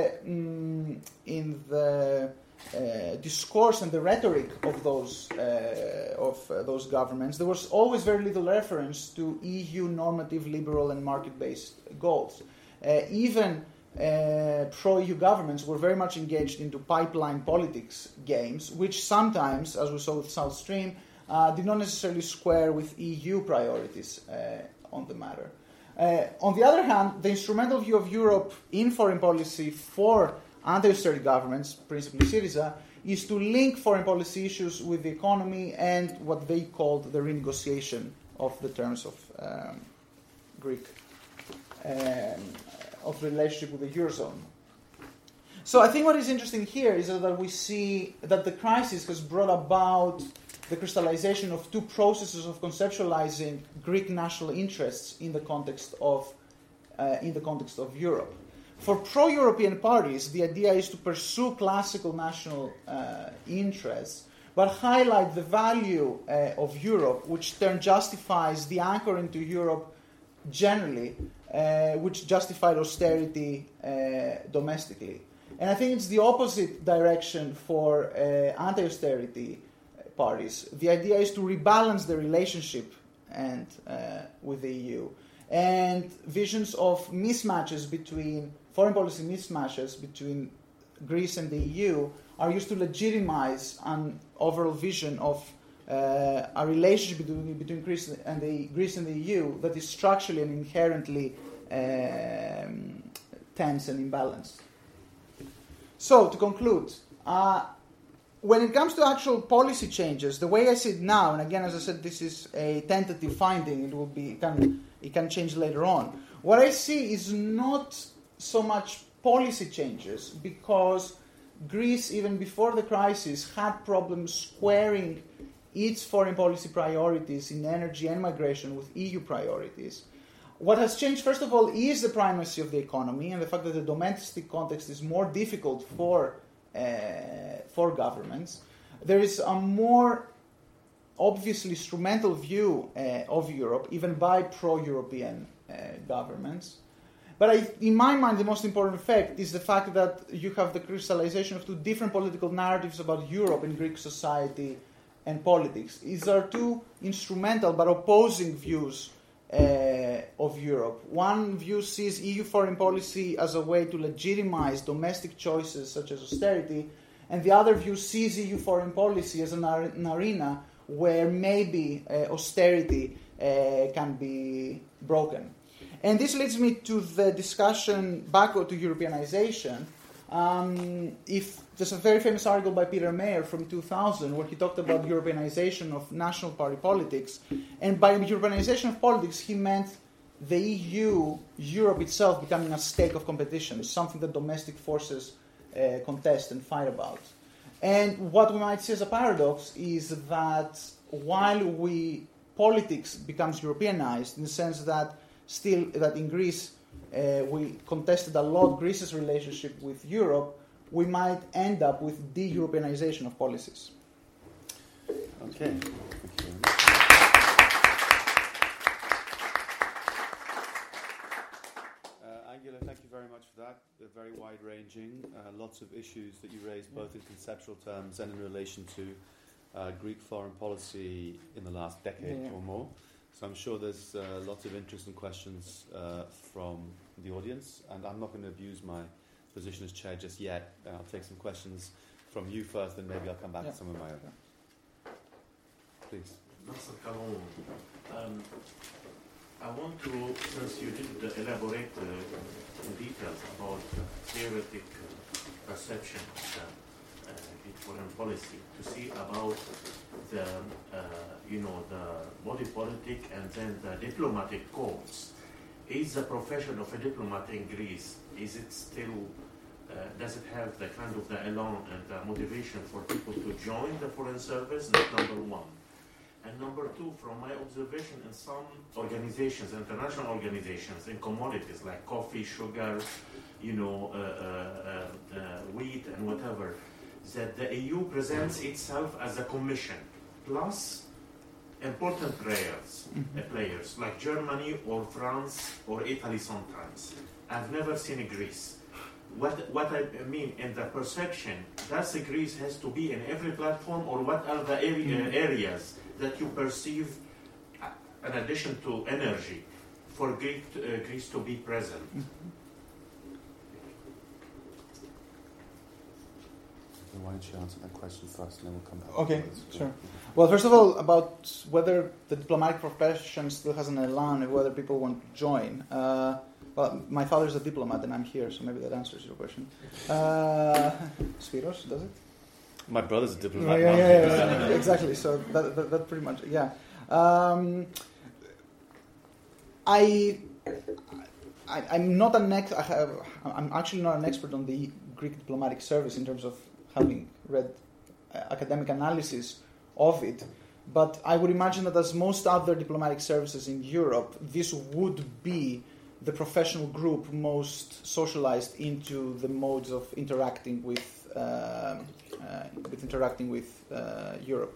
the discourse and the rhetoric of those governments, there was always very little reference to EU normative, liberal, and market-based goals. Even pro-EU governments were very much engaged into pipeline politics games, which sometimes, as we saw with South Stream, did not necessarily square with EU priorities on the matter. On the other hand, the instrumental view of Europe in foreign policy for anti-austerity governments, principally Syriza, is to link foreign policy issues with the economy and what they called the renegotiation of the terms of Greek of the relationship with the Eurozone. So I think what is interesting here is that we see that the crisis has brought about the crystallization of two processes of conceptualizing Greek national interests in the context of Europe. For pro-European parties, the idea is to pursue classical national interests, but highlight the value of Europe, which then justifies the anchoring to Europe generally, which justified austerity domestically. And I think it's the opposite direction for anti-austerity parties. The idea is to rebalance the relationship with the EU. And visions of mismatches foreign policy mismatches between Greece and the EU are used to legitimize an overall vision of a relationship between Greece and the EU that is structurally and inherently tense and imbalanced. So, to conclude, when it comes to actual policy changes, the way I see it now, and again, as I said, this is a tentative finding, it can change later on. What I see is not so much policy changes, because Greece, even before the crisis, had problems squaring its foreign policy priorities in energy and migration with EU priorities. What has changed, first of all, is the primacy of the economy and the fact that the domestic context is more difficult for governments. There is a more obviously instrumental view of Europe, even by pro-European governments. But in my mind, the most important fact is the fact that you have the crystallization of two different political narratives about Europe in Greek society and politics. These are two instrumental but opposing views of Europe. One view sees EU foreign policy as a way to legitimize domestic choices such as austerity, and the other view sees EU foreign policy as an arena where maybe austerity can be broken. And this leads me to the discussion back to Europeanization. There's a very famous article by Peter Mayer from 2000 where he talked about Europeanization of national party politics. And by Europeanization of politics, he meant the EU, Europe itself, becoming a stake of competition, something that domestic forces contest and fight about. And what we might see as a paradox is that while politics becomes Europeanized in the sense that in Greece we contested a lot Greece's relationship with Europe, we might end up with de-Europeanization of policies. Okay. Thank you very much. Angela, thank you very much for that. They're very wide-ranging. Lots of issues that you raised, both in conceptual terms and in relation to Greek foreign policy in the last decade or more. So I'm sure there's lots of interesting questions from the audience, and I'm not going to abuse my position as chair just yet. I'll take some questions from you first, and maybe I'll come back to some of my own. Please. Nasser Kalon, I want to, since you did elaborate in details about theoretic perception of foreign policy, to see about the body politic and then the diplomatic codes. Is the profession of a diplomat in Greece, is it still, does it have the kind of the elan and the motivation for people to join the foreign service? That's number one. And number two, from my observation in some organizations, international organizations, in commodities like coffee, sugar, wheat and whatever, that the EU presents itself as a commission, plus important players like Germany or France or Italy sometimes. I've never seen Greece. What I mean in the perception, does Greece has to be in every platform, or what are the areas that you perceive, in addition to energy, for Greece to be present? Why don't you answer that question first, and then we'll come back. Okay, sure. Well, first of all, about whether the diplomatic profession still has an elan and whether people want to join. Well, my father's a diplomat and I'm here, so maybe that answers your question. Spiros, does it? My brother's a diplomat. Yeah. Exactly. So that pretty much, yeah. I'm not I'm actually not an expert on the Greek diplomatic service in terms of having read academic analysis of it, but I would imagine that as most other diplomatic services in Europe, this would be the professional group most socialized into the modes of interacting with Europe,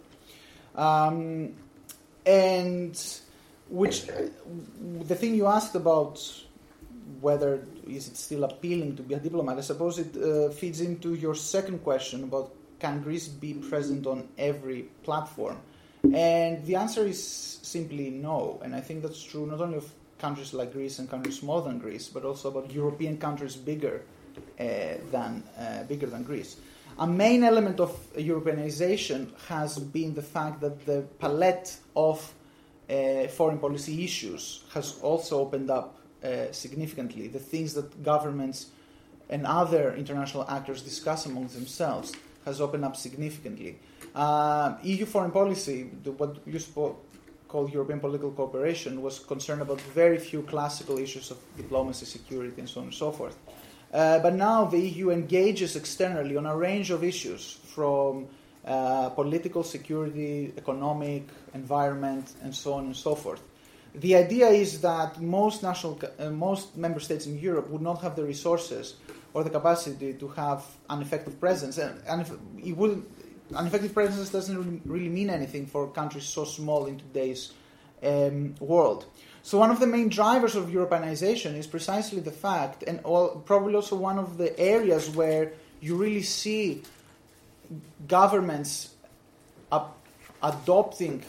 and which the thing you asked about whether is it still appealing to be a diplomat, I suppose it feeds into your second question about can Greece be present on every platform, and the answer is simply no. And I think that's true not only of countries like Greece and countries smaller than Greece, but also about European countries bigger than Greece. A main element of Europeanization has been the fact that the palette of foreign policy issues has also opened up significantly. The things that governments and other international actors discuss amongst themselves has opened up significantly. EU foreign policy, what you call European political cooperation, was concerned about very few classical issues of diplomacy, security, and so on and so forth. But now the EU engages externally on a range of issues from political, security, economic, environment, and so on and so forth. The idea is that most member states in Europe would not have the resources or the capacity to have an effective presence. And an effective presence doesn't really mean anything for countries so small in today's world. So one of the main drivers of Europeanization is precisely the fact, and probably also one of the areas where you really see governments adopting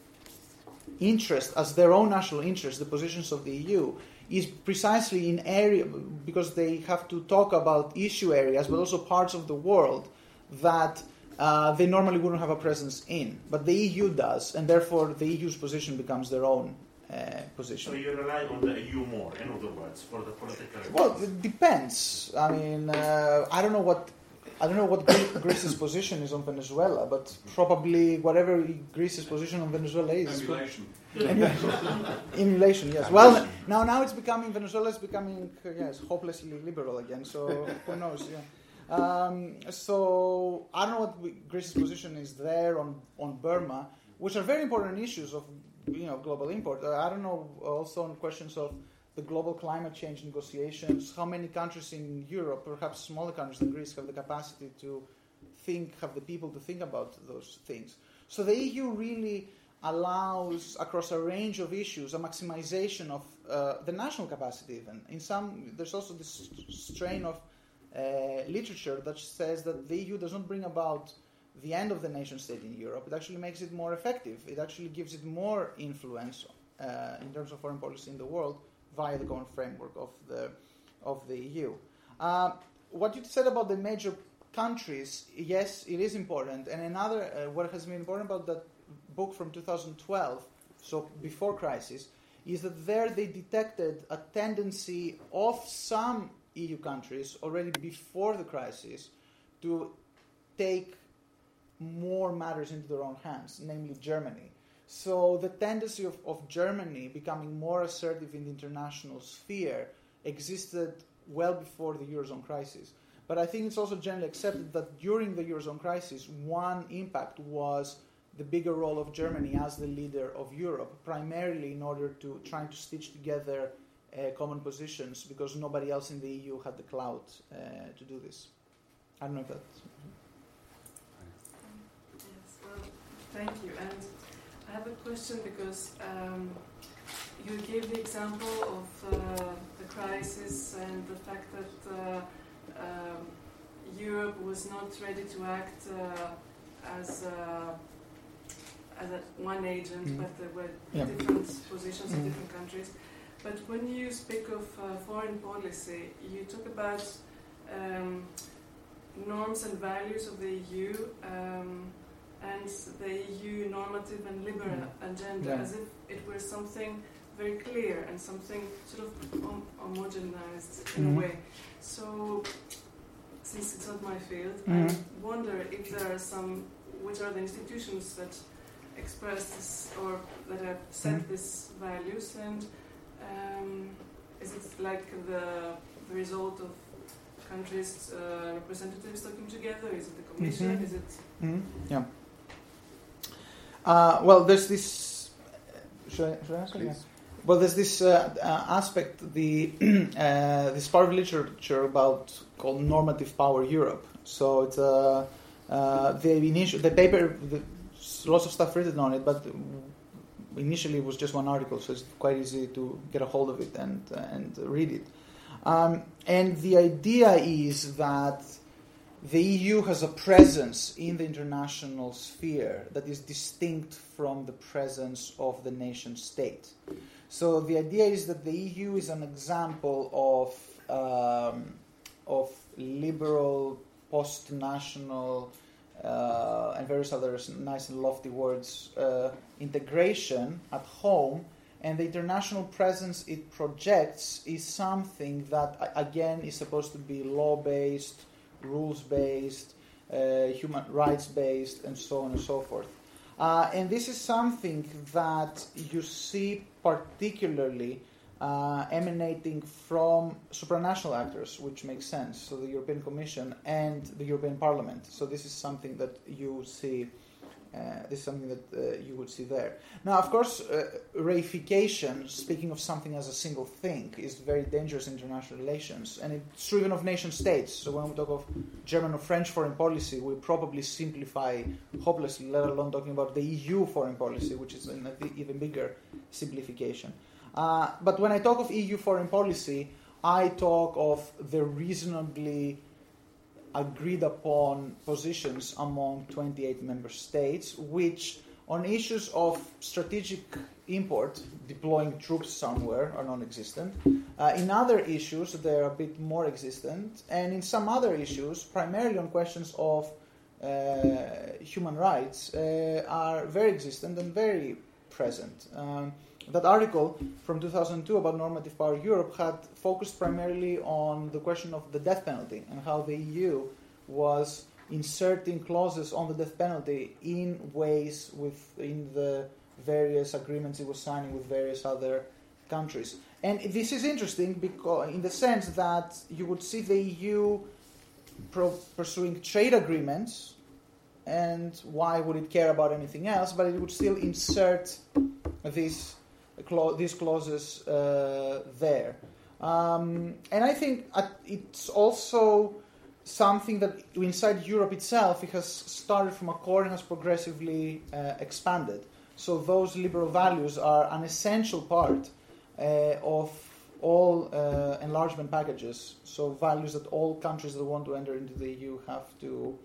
interest as their own national interest, the positions of the EU, is precisely in area because they have to talk about issue areas, but also parts of the world that they normally wouldn't have a presence in. But the EU does, and therefore the EU's position becomes their own position. So you rely on the EU more, in other words, for the political. Well, it depends. I mean, I don't know what Greece's position is on Venezuela, but probably whatever Greece's position on Venezuela is. Emulation, yes. Well, now it's becoming, Venezuela is becoming, hopelessly liberal again, so who knows, yeah. So I don't know what Greece's position is there on Burma, which are very important issues of, global import. I don't know also on questions of the global climate change negotiations, how many countries in Europe, perhaps smaller countries than Greece, have the capacity to have the people to think about those things. So the EU really allows, across a range of issues, a maximization of the national capacity even. In some, there's also this strain of literature that says that the EU does not bring about the end of the nation state in Europe. It actually makes it more effective. It actually gives it more influence in terms of foreign policy in the world via the common framework of the EU. What you said about the major countries, yes, it is important. And another, what has been important about that book from 2012, so before crisis, is that there they detected a tendency of some EU countries already before the crisis to take more matters into their own hands, namely Germany. So the tendency of Germany becoming more assertive in the international sphere existed well before the Eurozone crisis. But I think it's also generally accepted that during the Eurozone crisis, one impact was the bigger role of Germany as the leader of Europe, primarily in order to trying to stitch together common positions because nobody else in the EU had the clout to do this. I don't know if that's... Yes, well, thank you. And I have a question because you gave the example of the crisis and the fact that Europe was not ready to act as one agent, but there were different positions in different countries. But when you speak of foreign policy, you talk about norms and values of the EU and the EU normative and liberal agenda, as if it were something very clear and something sort of homogenized in a way. So, since it's not my field, I wonder if there are which are the institutions that express this or that have set these values, and is it like the result of countries' representatives talking together? Is it the Commission? Is it? Yeah. Well, there's this. Should I answer? Yeah. Well, there's this aspect, this part of literature called Normative Power Europe. So it's the paper. Lots of stuff written on it, but initially it was just one article, so it's quite easy to get a hold of it and read it. And the idea is that the EU has a presence in the international sphere that is distinct from the presence of the nation state. So the idea is that the EU is an example of liberal, post-national, and various other nice and lofty words, integration at home, and the international presence it projects is something that, again, is supposed to be law-based, rules-based, human rights-based, and so on and so forth. And this is something that you see particularly emanating from supranational actors, which makes sense. So the European Commission and the European Parliament. So this is something that you see. You would see there. Now, of course, reification, speaking of something as a single thing, is very dangerous in international relations, and it's true even of nation states. So when we talk of German or French foreign policy, we probably simplify hopelessly, let alone talking about the EU foreign policy, which is an even bigger simplification. But when I talk of EU foreign policy, I talk of the reasonably agreed upon positions among 28 member states, which On issues of strategic import, deploying troops somewhere are non-existent. In other issues, they're a bit more existent. And in some other issues, primarily on questions of human rights, are very existent and very present. That article from 2002 about normative power Europe had focused primarily on the question of the death penalty and how the EU was inserting clauses on the death penalty in ways within the various agreements it was signing with various other countries. And this is interesting because, in the sense that you would see the EU pursuing trade agreements, and why would it care about anything else? But it would still insert these clauses there. And I think it's also something that inside Europe itself, it has started from a core and has progressively expanded. So those liberal values are an essential part of all enlargement packages. So values that all countries that want to enter into the EU have to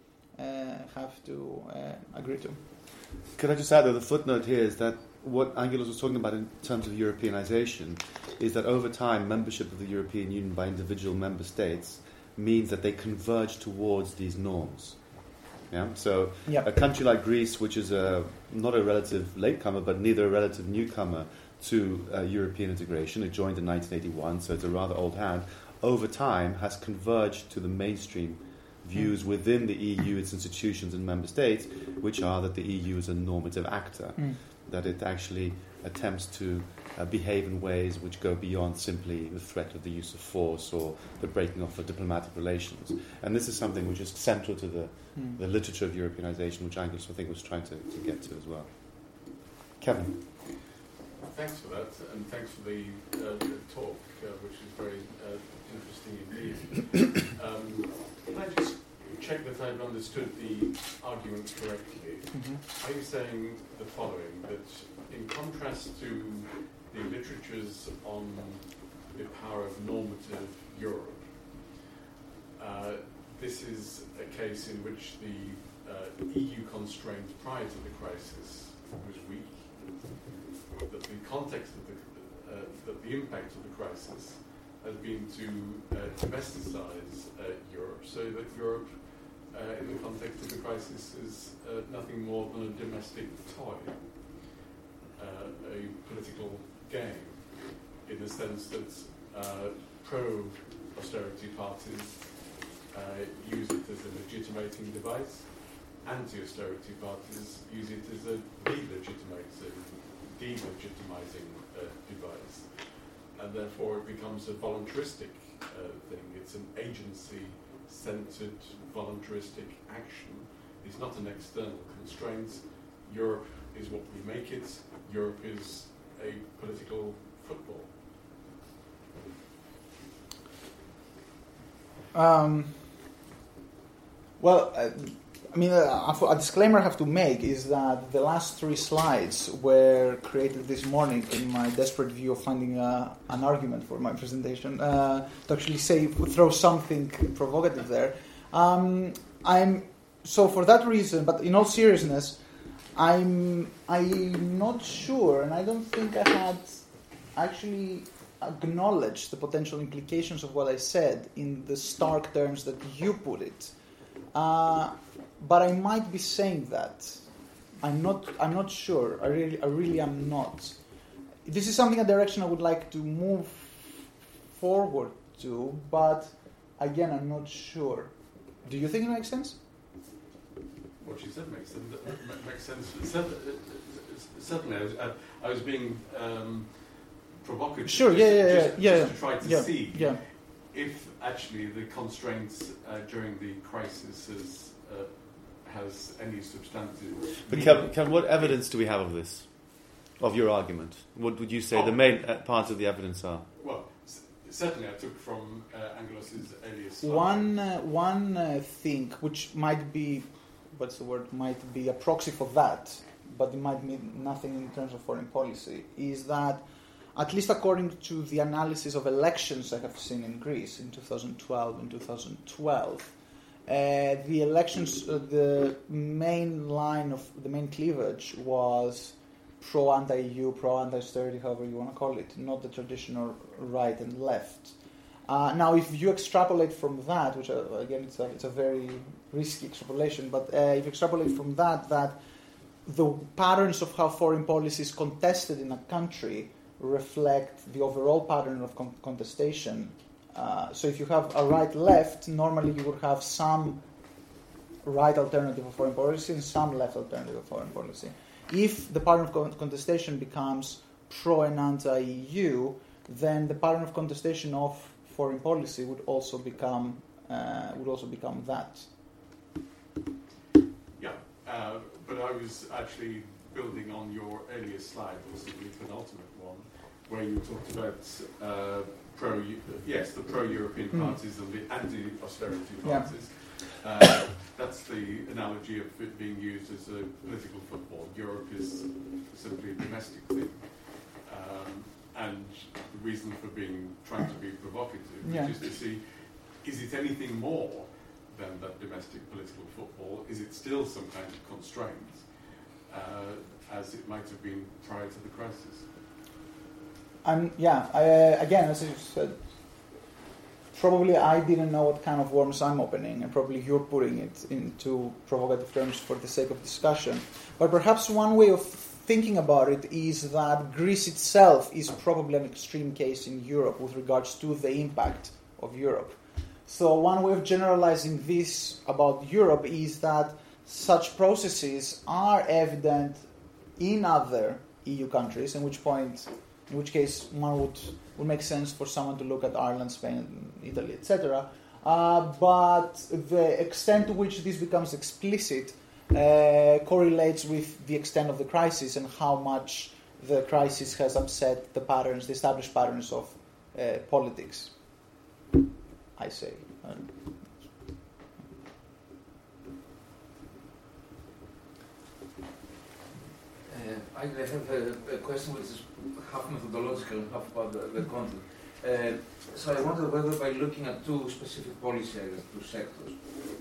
agree to. Could I just add that the footnote here is that what Angelos was talking about in terms of Europeanization is that over time membership of the European Union by individual member states means that they converge towards these norms. Yeah. So a country like Greece, which is not a relative latecomer, but neither a relative newcomer to European integration, it joined in 1981, so it's a rather old hand, over time has converged to the mainstream views within the EU, its institutions and member states, which are that the EU is a normative actor, that it actually attempts to behave in ways which go beyond simply the threat of the use of force or the breaking off of diplomatic relations. And this is something which is central to the literature of Europeanization, which Angelos, I think, was trying to get to as well. Kevin. Thanks for that, and thanks for the talk, which is very interesting indeed. Can I just check that I've understood the argument correctly? Are you saying the following, that in contrast to the literatures on the power of normative Europe, this is a case in which the EU constraint prior to the crisis was weak, that the context of that the impact of the crisis has been to domesticize Europe, so that Europe, in the context of the crisis, is nothing more than a domestic toy, a political game, in the sense that pro-austerity parties use it as a legitimating device, anti-austerity parties use it as a delegitimizing device, and therefore it becomes a voluntaristic thing. It's an agency-centered voluntaristic action. It's not an external constraint. Europe is what we make it. Europe is a political football. A disclaimer I have to make is that the last 3 slides were created this morning in my desperate view of finding an argument for my presentation to actually throw something provocative there. So for that reason, but in all seriousness, I'm not sure, and I don't think I had actually acknowledged the potential implications of what I said in the stark terms that you put it. But I might be saying that. I'm not sure. I really am not. This is something, a direction I would like to move forward to, but again, I'm not sure. Do you think it makes sense? What you said makes sense. Certainly, I was being provocative. Sure. Just to try to see if actually the constraints during the crisis has any substantive. But Kevin, what evidence do we have of this, of your argument? What would you say the main parts of the evidence are? Well, certainly I took from Angelos' earlier slide. One thing which might be, might be a proxy for that, but it might mean nothing in terms of foreign policy, is that, at least according to the analysis of elections I have seen in Greece in 2012 and 2012, the elections, the main line of the main cleavage was pro-anti-EU, pro-anti-austerity, however you want to call it, not the traditional right and left. Now, if you extrapolate from that, which again it's a very risky extrapolation, but if you extrapolate from that the patterns of how foreign policy is contested in a country reflect the overall pattern of contestation. So if you have a right-left, normally you would have some right alternative of foreign policy and some left alternative of foreign policy. If the pattern of contestation becomes pro and anti-EU, then the pattern of contestation of foreign policy would also become that. Yeah, but I was actually building on your earlier slide, possibly penultimate one, where you talked about the pro-European parties and the anti-austerity parties. That's the analogy of it being used as a political football. Europe is simply a domestic thing. And the reason for trying to be provocative is just to see, is it anything more than that domestic political football? Is it still some kind of constraint, as it might have been prior to the crisis? Again, as you said, probably I didn't know what kind of worms I'm opening, and probably you're putting it into provocative terms for the sake of discussion. But perhaps one way of thinking about it is that Greece itself is probably an extreme case in Europe with regards to the impact of Europe. So one way of generalizing this about Europe is that such processes are evident in other EU countries, in which case one would make sense for someone to look at Ireland, Spain, Italy, etc. But the extent to which this becomes explicit correlates with the extent of the crisis and how much the crisis has upset the established patterns of politics, I say. I have a question which is half methodological, half about the content. So I wonder whether by looking at two specific policy areas, two sectors,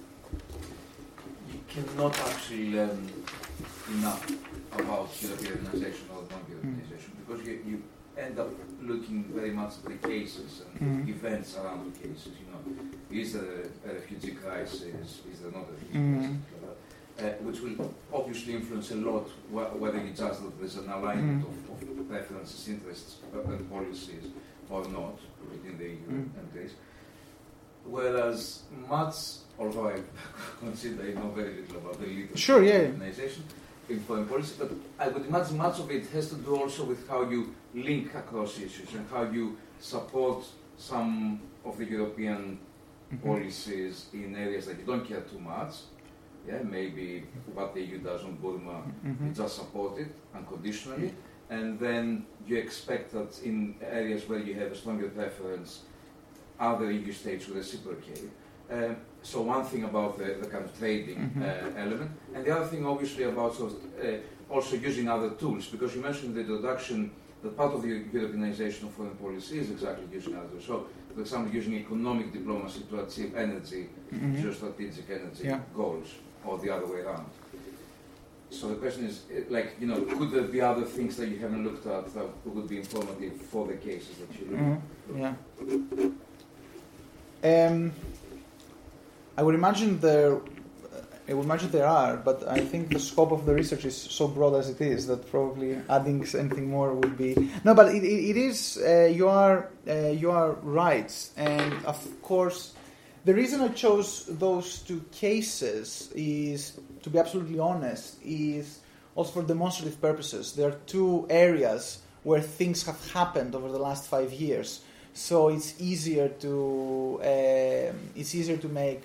you cannot actually learn enough about Europeanization or non-Europeanization, because you end up looking very much at the cases and events around the cases. Is there a refugee crisis? Is there not a refugee crisis? Which will obviously influence a lot whether you judge that there's an alignment of preferences, interests, and policies or not within the EU and Greece. Whereas although I consider I know very little about the legal organization in foreign policy, but I would imagine much of it has to do also with how you link across issues and how you support some of the European policies in areas that you don't care too much. Yeah, maybe what the EU does on Burma, you just support it unconditionally, and then you expect that in areas where you have a stronger preference, other EU states will reciprocate. So one thing about the kind of trading element, and the other thing obviously about also using other tools, because you mentioned in the introduction that part of the Europeanization of foreign policy is exactly using other tools. So, for example, using economic diplomacy to achieve energy, geostrategic energy goals, or the other way around. So the question is, could there be other things that you haven't looked at that would be informative for the cases that you look at? I would imagine there are, but I think the scope of the research is so broad as it is that probably adding anything more would be no. But it is you are right, and of course. The reason I chose those two cases is, to be absolutely honest, is also for demonstrative purposes. There are two areas where things have happened over the last 5 years, so it's easier to make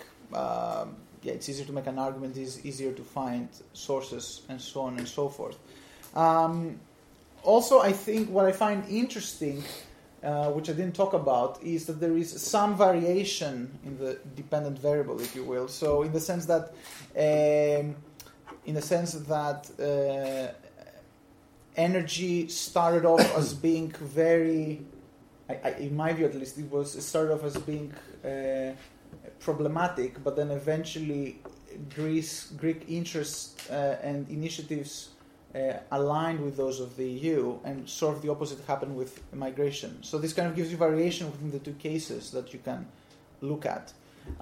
an argument. It's easier to find sources and so on and so forth. Also, I think what I find interesting, which I didn't talk about, is that there is some variation in the dependent variable, if you will. So, in the sense that, energy started off as being very, in my view at least, it started off as being problematic, but then eventually Greek interests and initiatives aligned with those of the EU, and sort of the opposite happened with migration. So this kind of gives you variation within the two cases that you can look at.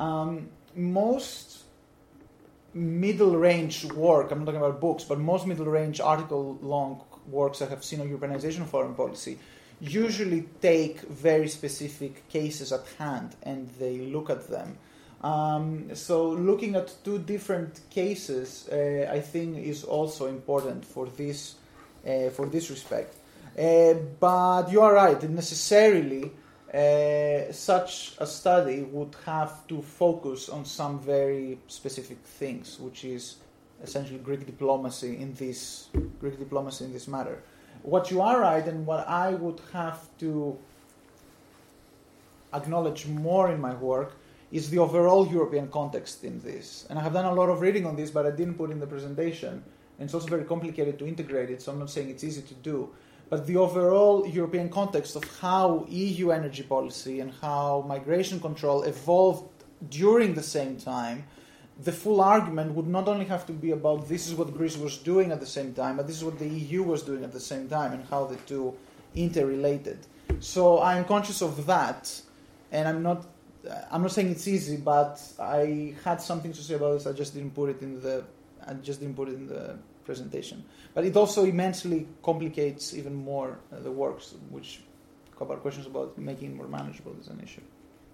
Most middle-range work, I'm not talking about books, but most middle-range article-long works I have seen on Europeanization of foreign policy usually take very specific cases at hand and they look at them. So looking at two different cases, I think, is also important for this respect. But you are right. Necessarily, such a study would have to focus on some very specific things, which is essentially Greek diplomacy in this matter. What you are right, and what I would have to acknowledge more in my work, is the overall European context in this. And I have done a lot of reading on this, but I didn't put in the presentation. And it's also very complicated to integrate it, so I'm not saying it's easy to do. But the overall European context of how EU energy policy and how migration control evolved during the same time, the full argument would not only have to be about this is what Greece was doing at the same time, but this is what the EU was doing at the same time and how the two interrelated. So I'm conscious of that, and I'm not saying it's easy, but I had something to say about this. I just didn't put it in the presentation. But it also immensely complicates even more the works, which cover questions about making it more manageable as an issue.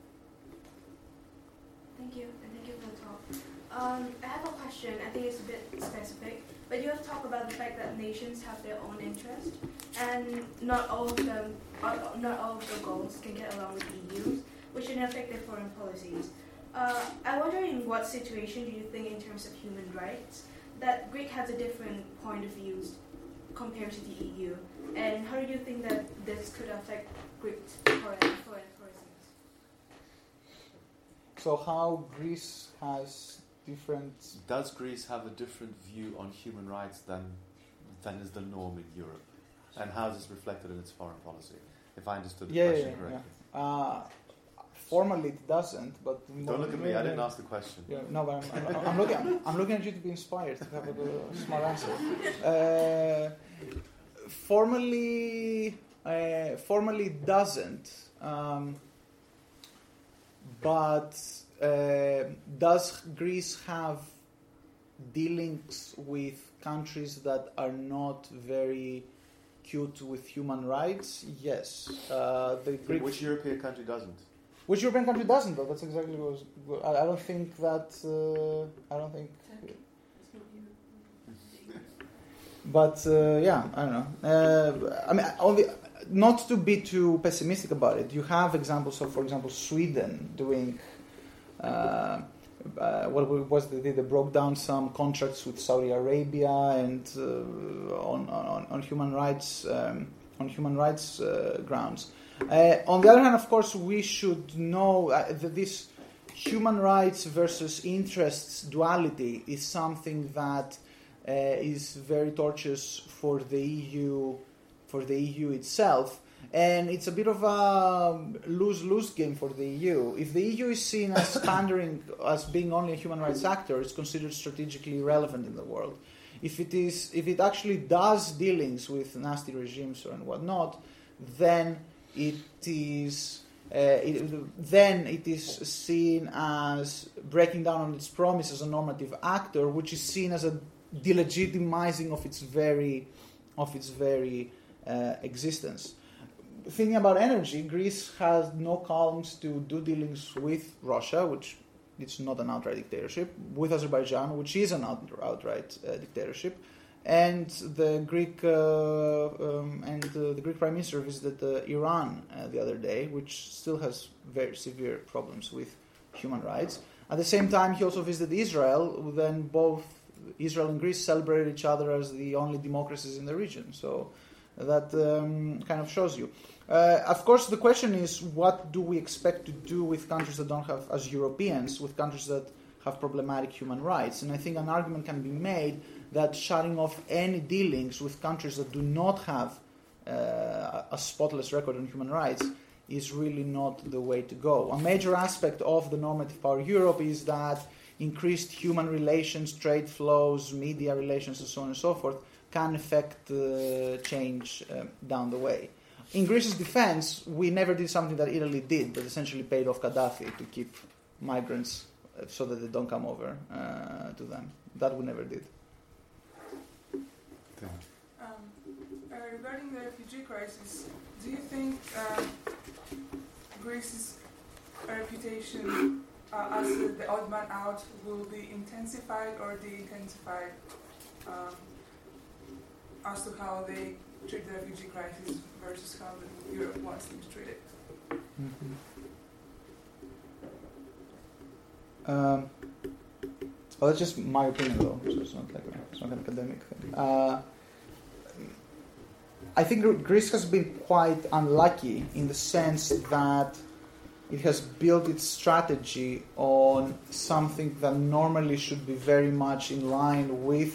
Thank you, and thank you for the talk. I have a question. I think it's a bit specific, but you have talked about the fact that nations have their own interest, and not all of the goals can get along with EU's, which can affect their foreign policies. I wonder, in what situation do you think, in terms of human rights, that Greece has a different point of view compared to the EU, and how do you think that this could affect Greece's foreign policies? So how Greece has different... Does Greece have a different view on human rights than is the norm in Europe? And how is this reflected in its foreign policy? If I understood the question correctly. Yeah. Formally, it doesn't. But don't look at me. I didn't ask the question. Yeah, no, but I'm looking at you to be inspired to have a smart answer. Formally, it doesn't. But does Greece have dealings with countries that are not very cute with human rights? Yes. Which European country doesn't? Which European country doesn't, though? That's exactly what I don't think that... I don't think... But, yeah, I don't know. Not to be too pessimistic about it, you have examples of, for example, Sweden doing... what was they did? They broke down some contracts with Saudi Arabia and on human rights grounds. On the other hand, of course, we should know that this human rights versus interests duality is something that is very tortuous for the EU itself. And it's a bit of a lose-lose game for the EU. If the EU is seen as pandering, as being only a human rights actor, it's considered strategically relevant in the world. If it actually does dealings with nasty regimes and whatnot, then it is seen as breaking down on its promise as a normative actor, which is seen as a delegitimizing of its very existence. Thinking about energy, Greece has no qualms to do dealings with Russia, which it's not an outright dictatorship, with Azerbaijan, which is an outright dictatorship, and the Greek Prime Minister visited Iran the other day, which still has very severe problems with human rights. At the same time, he also visited Israel. Then both Israel and Greece celebrated each other as the only democracies in the region. So that kind of shows you. Of course, the question is, what do we expect to do with countries that don't have, as Europeans, with countries that have problematic human rights? And I think an argument can be made that shutting off any dealings with countries that do not have a spotless record on human rights is really not the way to go. A major aspect of the normative power Europe is that increased human relations, trade flows, media relations, and so on and so forth can affect change down the way. In Greece's defense, we never did something that Italy did, but essentially paid off Gaddafi to keep migrants so that they don't come over to them. That we never did. Regarding the refugee crisis, do you think Greece's reputation as the odd man out will be intensified or de-intensified as to how they treat the refugee crisis versus how Europe wants them to treat it? Well, that's just my opinion, though, so it's not an academic thing. I think Greece has been quite unlucky in the sense that it has built its strategy on something that normally should be very much in line with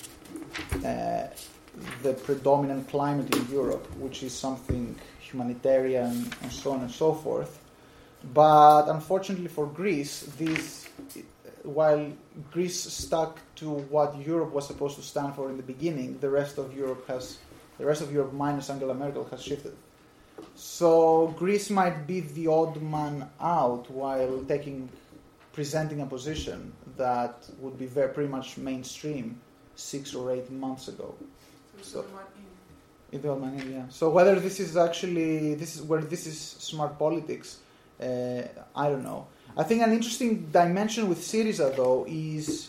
the predominant climate in Europe, which is something humanitarian and so on and so forth. But unfortunately for Greece, while Greece stuck to what Europe was supposed to stand for in the beginning, the rest of Europe minus Angela Merkel has shifted. So Greece might be the odd man out while presenting a position that would be pretty much mainstream 6 or 8 months ago. So the odd man in, yeah. So whether this is smart politics, I don't know. I think an interesting dimension with Syriza, though, is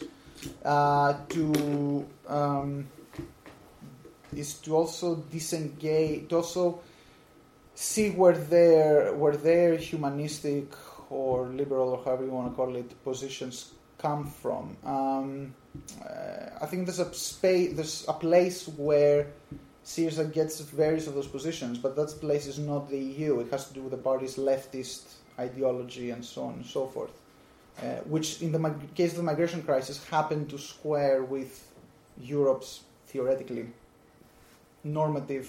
to also disengage, to also see where their humanistic or liberal or however you want to call it positions come from. I think there's a place where Syriza gets various of those positions, but that place is not the EU. It has to do with the party's leftist ideology and so on and so forth, which in the case of the migration crisis happened to square with Europe's theoretically normative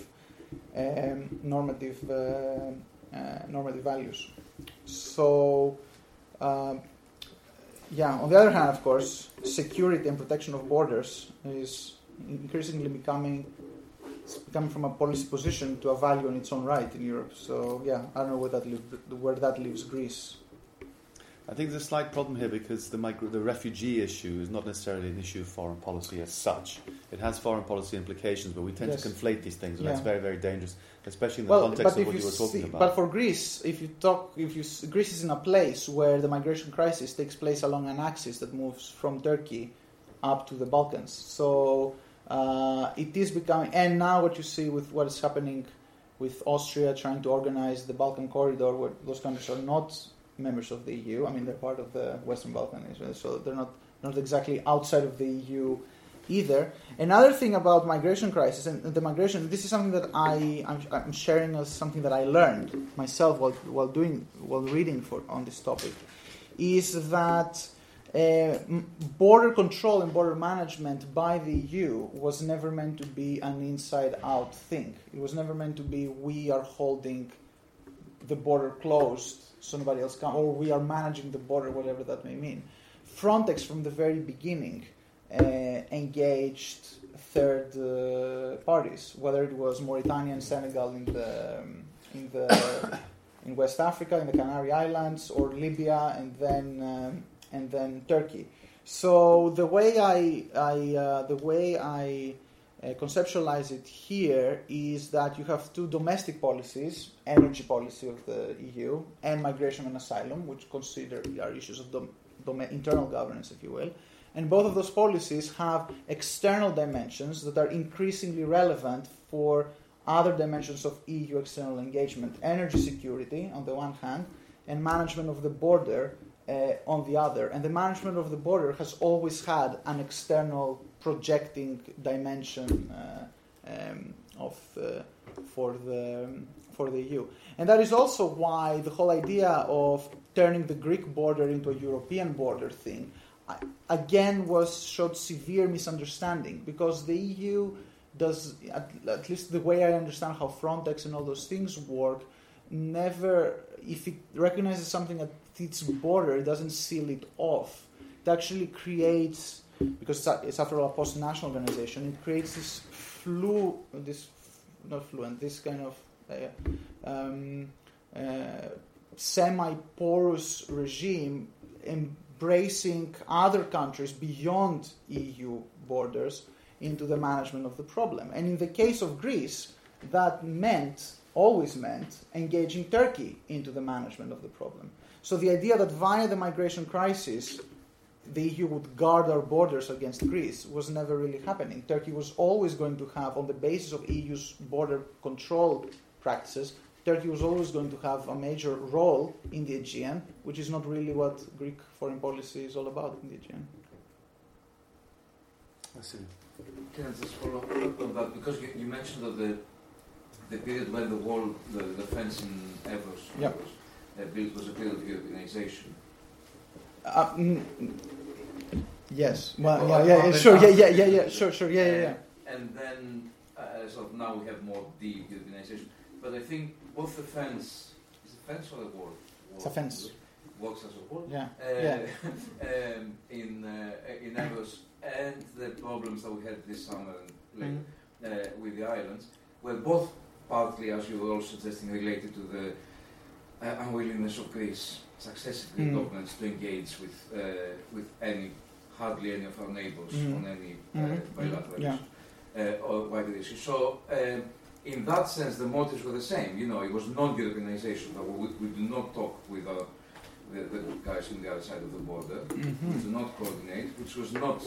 values. So, on the other hand, of course, security and protection of borders is increasingly becoming from a policy position to a value in its own right in Europe. So, I don't know where that leaves Greece. I think there's a slight problem here because the refugee issue is not necessarily an issue of foreign policy as such. It has foreign policy implications, but we tend to conflate these things, and that's very, very dangerous, especially in the context of what you were talking about. But for Greece, Greece is in a place where the migration crisis takes place along an axis that moves from Turkey up to the Balkans. So it is becoming, and now what you see with what is happening with Austria trying to organize the Balkan corridor, where those countries are not members of the EU. I mean, they're part of the Western Balkans, so they're not exactly outside of the EU either. Another thing about migration crisis and the migration, this is something that I'm sharing as something that I learned myself while reading on this topic, is that border control and border management by the EU was never meant to be an inside-out thing. It was never meant to be we are holding the border closed so nobody else can, or we are managing the border, whatever that may mean. Frontex from the very beginning engaged third parties, whether it was Mauritania and Senegal in West Africa, in the Canary Islands, or Libya, and then Turkey. So the way I conceptualize it here is that you have two domestic policies, energy policy of the EU and migration and asylum, which are issues of internal governance, if you will. And both of those policies have external dimensions that are increasingly relevant for other dimensions of EU external engagement. Energy security, on the one hand, and management of the border on the other. And the management of the border has always had an external projecting dimension for the EU. And that is also why the whole idea of turning the Greek border into a European border thing again showed severe misunderstanding, because the EU does, at least the way I understand how Frontex and all those things work, never, if it recognizes something at its border, it doesn't seal it off. It actually creates, because it's after all a post-national organization, it creates this kind of semi-porous regime embracing other countries beyond EU borders into the management of the problem. And in the case of Greece, that always meant engaging Turkey into the management of the problem. So the idea that via the migration crisis, the EU would guard our borders against Greece was never really happening. Turkey was always going to have, on the basis of EU's border control practices, Turkey was always going to have a major role in the Aegean, which is not really what Greek foreign policy is all about in the Aegean. I see. Can I just follow up on that? Because you mentioned that the period when the fence in Evros was built was a period of Europeanization. Yes. Well, sure. Yeah. And then, so now we have more deep Europeanization. But I think both the fence, is it a fence or a wall? It's a fence. Works as a wall. Yeah. In Evros, and the problems that we had this summer with the islands were both partly, as you were also suggesting, related to the unwillingness of Greece, successive Greek governments to engage with hardly any of our neighbours on any bilateral issue or wider issue. So, in that sense, the motives were the same. You know, it was non-Europeanization. That we do not talk with the guys on the other side of the border. We do not coordinate, which was not,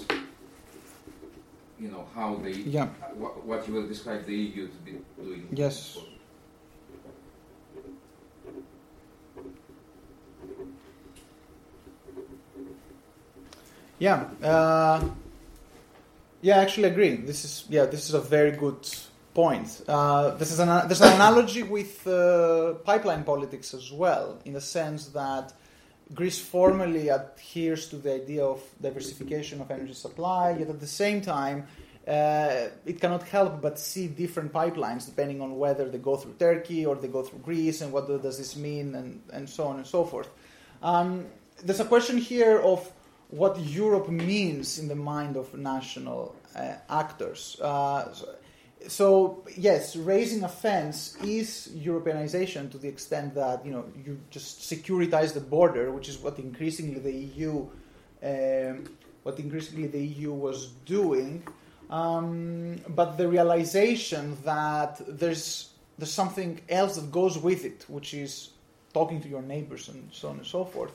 how they, what you will describe the EU to be doing. Yes. I actually agree. This is a very good point. There's an analogy with pipeline politics as well, in the sense that Greece formally adheres to the idea of diversification of energy supply, yet at the same time, it cannot help but see different pipelines depending on whether they go through Turkey or they go through Greece, and what does this mean, and so on and so forth. There's a question here of what Europe means in the mind of national actors. So yes, raising a fence is Europeanization to the extent that you just securitize the border, which is what increasingly the EU was doing. But the realization that there's something else that goes with it, which is talking to your neighbors and so on and so forth,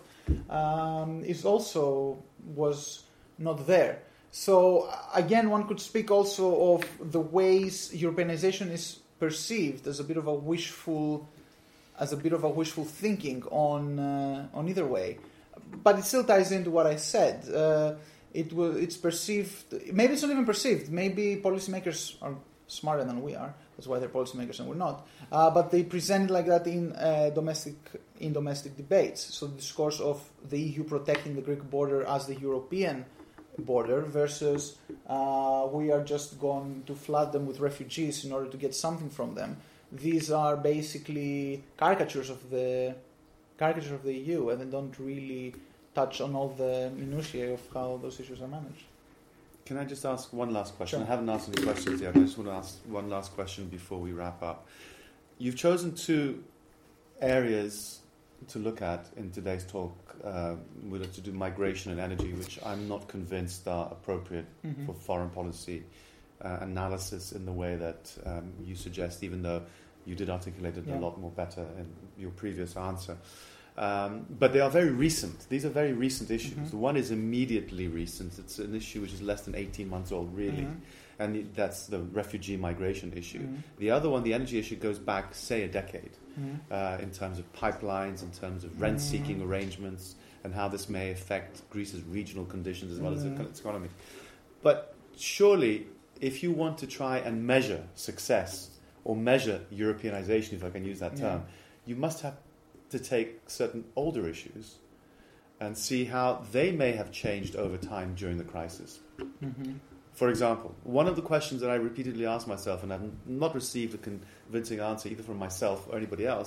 was not there. So again, one could speak also of the ways Europeanization is perceived as a bit of a wishful thinking on either way. But it still ties into what I said. It's perceived. Maybe it's not even perceived. Maybe policymakers are smarter than we are. That's why they're policymakers and we're not. But they present it like that in domestic debates. So the discourse of the EU protecting the Greek border as the European border versus we are just going to flood them with refugees in order to get something from them. These are basically caricatures of the EU, and they don't really touch on all the minutiae of how those issues are managed. Can I just ask one last question? Sure. I haven't asked any questions yet, but I just want to ask one last question before we wrap up. You've chosen two areas to look at in today's talk, to do migration and energy, which I'm not convinced are appropriate for foreign policy analysis in the way that you suggest, even though you did articulate it a lot more better in your previous answer. But they are very recent. These are very recent issues. The one is immediately recent. It's an issue which is less than 18 months old, really. And that's the refugee migration issue. The other one, the energy issue, goes back, say, a decade in terms of pipelines, in terms of rent-seeking arrangements, and how this may affect Greece's regional conditions as well as its economy. But surely, if you want to try and measure success or measure Europeanization, if I can use that term, you must have to take certain older issues and see how they may have changed over time during the crisis. For example, one of the questions that I repeatedly ask myself, and I've not received a convincing answer either from myself or anybody else,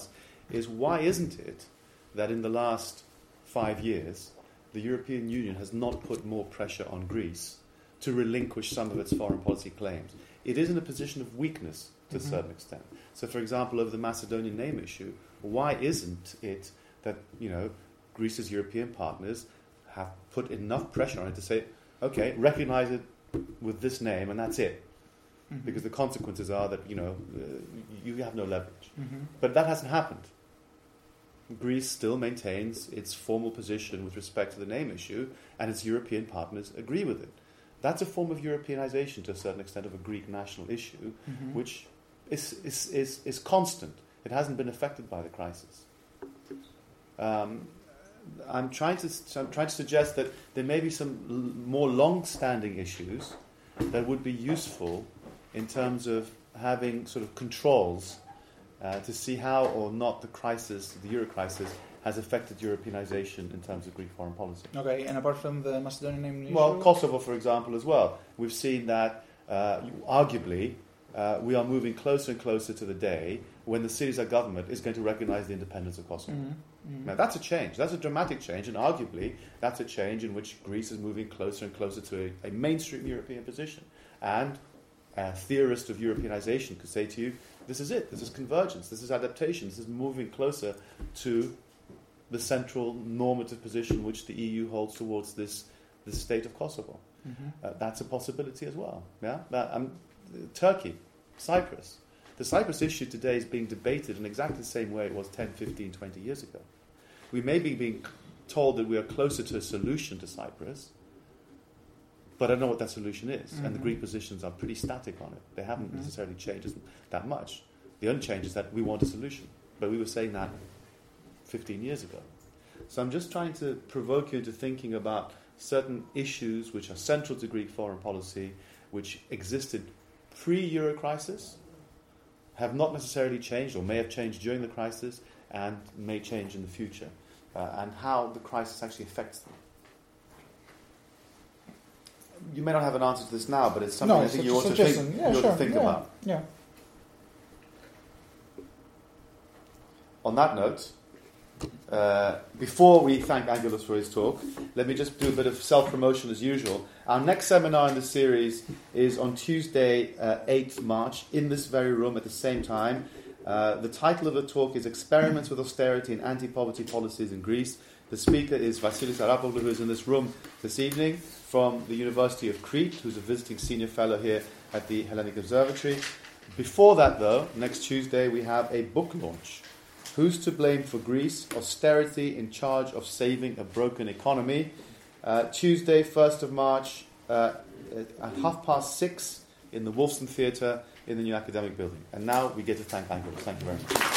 is why isn't it that in the last 5 years the European Union has not put more pressure on Greece to relinquish some of its foreign policy claims? It is in a position of weakness to a certain extent. So, for example, over the Macedonian name issue, why isn't it that, Greece's European partners have put enough pressure on it to say, okay, recognize it with this name and that's it? Because the consequences are that, you have no leverage. But that hasn't happened. Greece still maintains its formal position with respect to the name issue, and its European partners agree with it. That's a form of Europeanization to a certain extent of a Greek national issue, which is constant. It hasn't been affected by the crisis. I'm trying to suggest that there may be some more long-standing issues that would be useful in terms of having sort of controls to see how or not the Euro crisis, has affected Europeanization in terms of Greek foreign policy. Okay, and apart from the Macedonian name issue? Well, Kosovo, for example, as well. We've seen that, arguably, we are moving closer and closer to the day when the Syriza government is going to recognize the independence of Kosovo. Now, that's a change. That's a dramatic change, and arguably, that's a change in which Greece is moving closer and closer to a mainstream European position. And a theorist of Europeanization could say to you, this is it. This is convergence. This is adaptation. This is moving closer to the central normative position which the EU holds towards this state of Kosovo. That's a possibility as well. Yeah, Turkey, Cyprus. The Cyprus issue today is being debated in exactly the same way it was 10, 15, 20 years ago. We may be being told that we are closer to a solution to Cyprus, but I don't know what that solution is. And the Greek positions are pretty static on it. They haven't necessarily changed that much. The only change is that we want a solution. But we were saying that 15 years ago. So I'm just trying to provoke you into thinking about certain issues which are central to Greek foreign policy, which existed pre-Euro crisis, have not necessarily changed or may have changed during the crisis and may change in the future, and how the crisis actually affects them. You may not have an answer to this now, but it's something I think you ought to think about. Yeah. On that note, before we thank Angelos for his talk, let me just do a bit of self-promotion as usual. Our next seminar in the series is on Tuesday, 8th March, in this very room at the same time. The title of the talk is Experiments with Austerity and Anti-Poverty Policies in Greece. The speaker is Vasilis Arapoglou, who is in this room this evening from the University of Crete, who's a visiting senior fellow here at the Hellenic Observatory. Before that, though, next Tuesday, we have a book launch. Who's to blame for Greece? Austerity in charge of saving a broken economy. Tuesday, 1st of March, at 6:30 in the Wolfson Theatre in the new academic building. And now we get to thank Angelos. Thank you very much.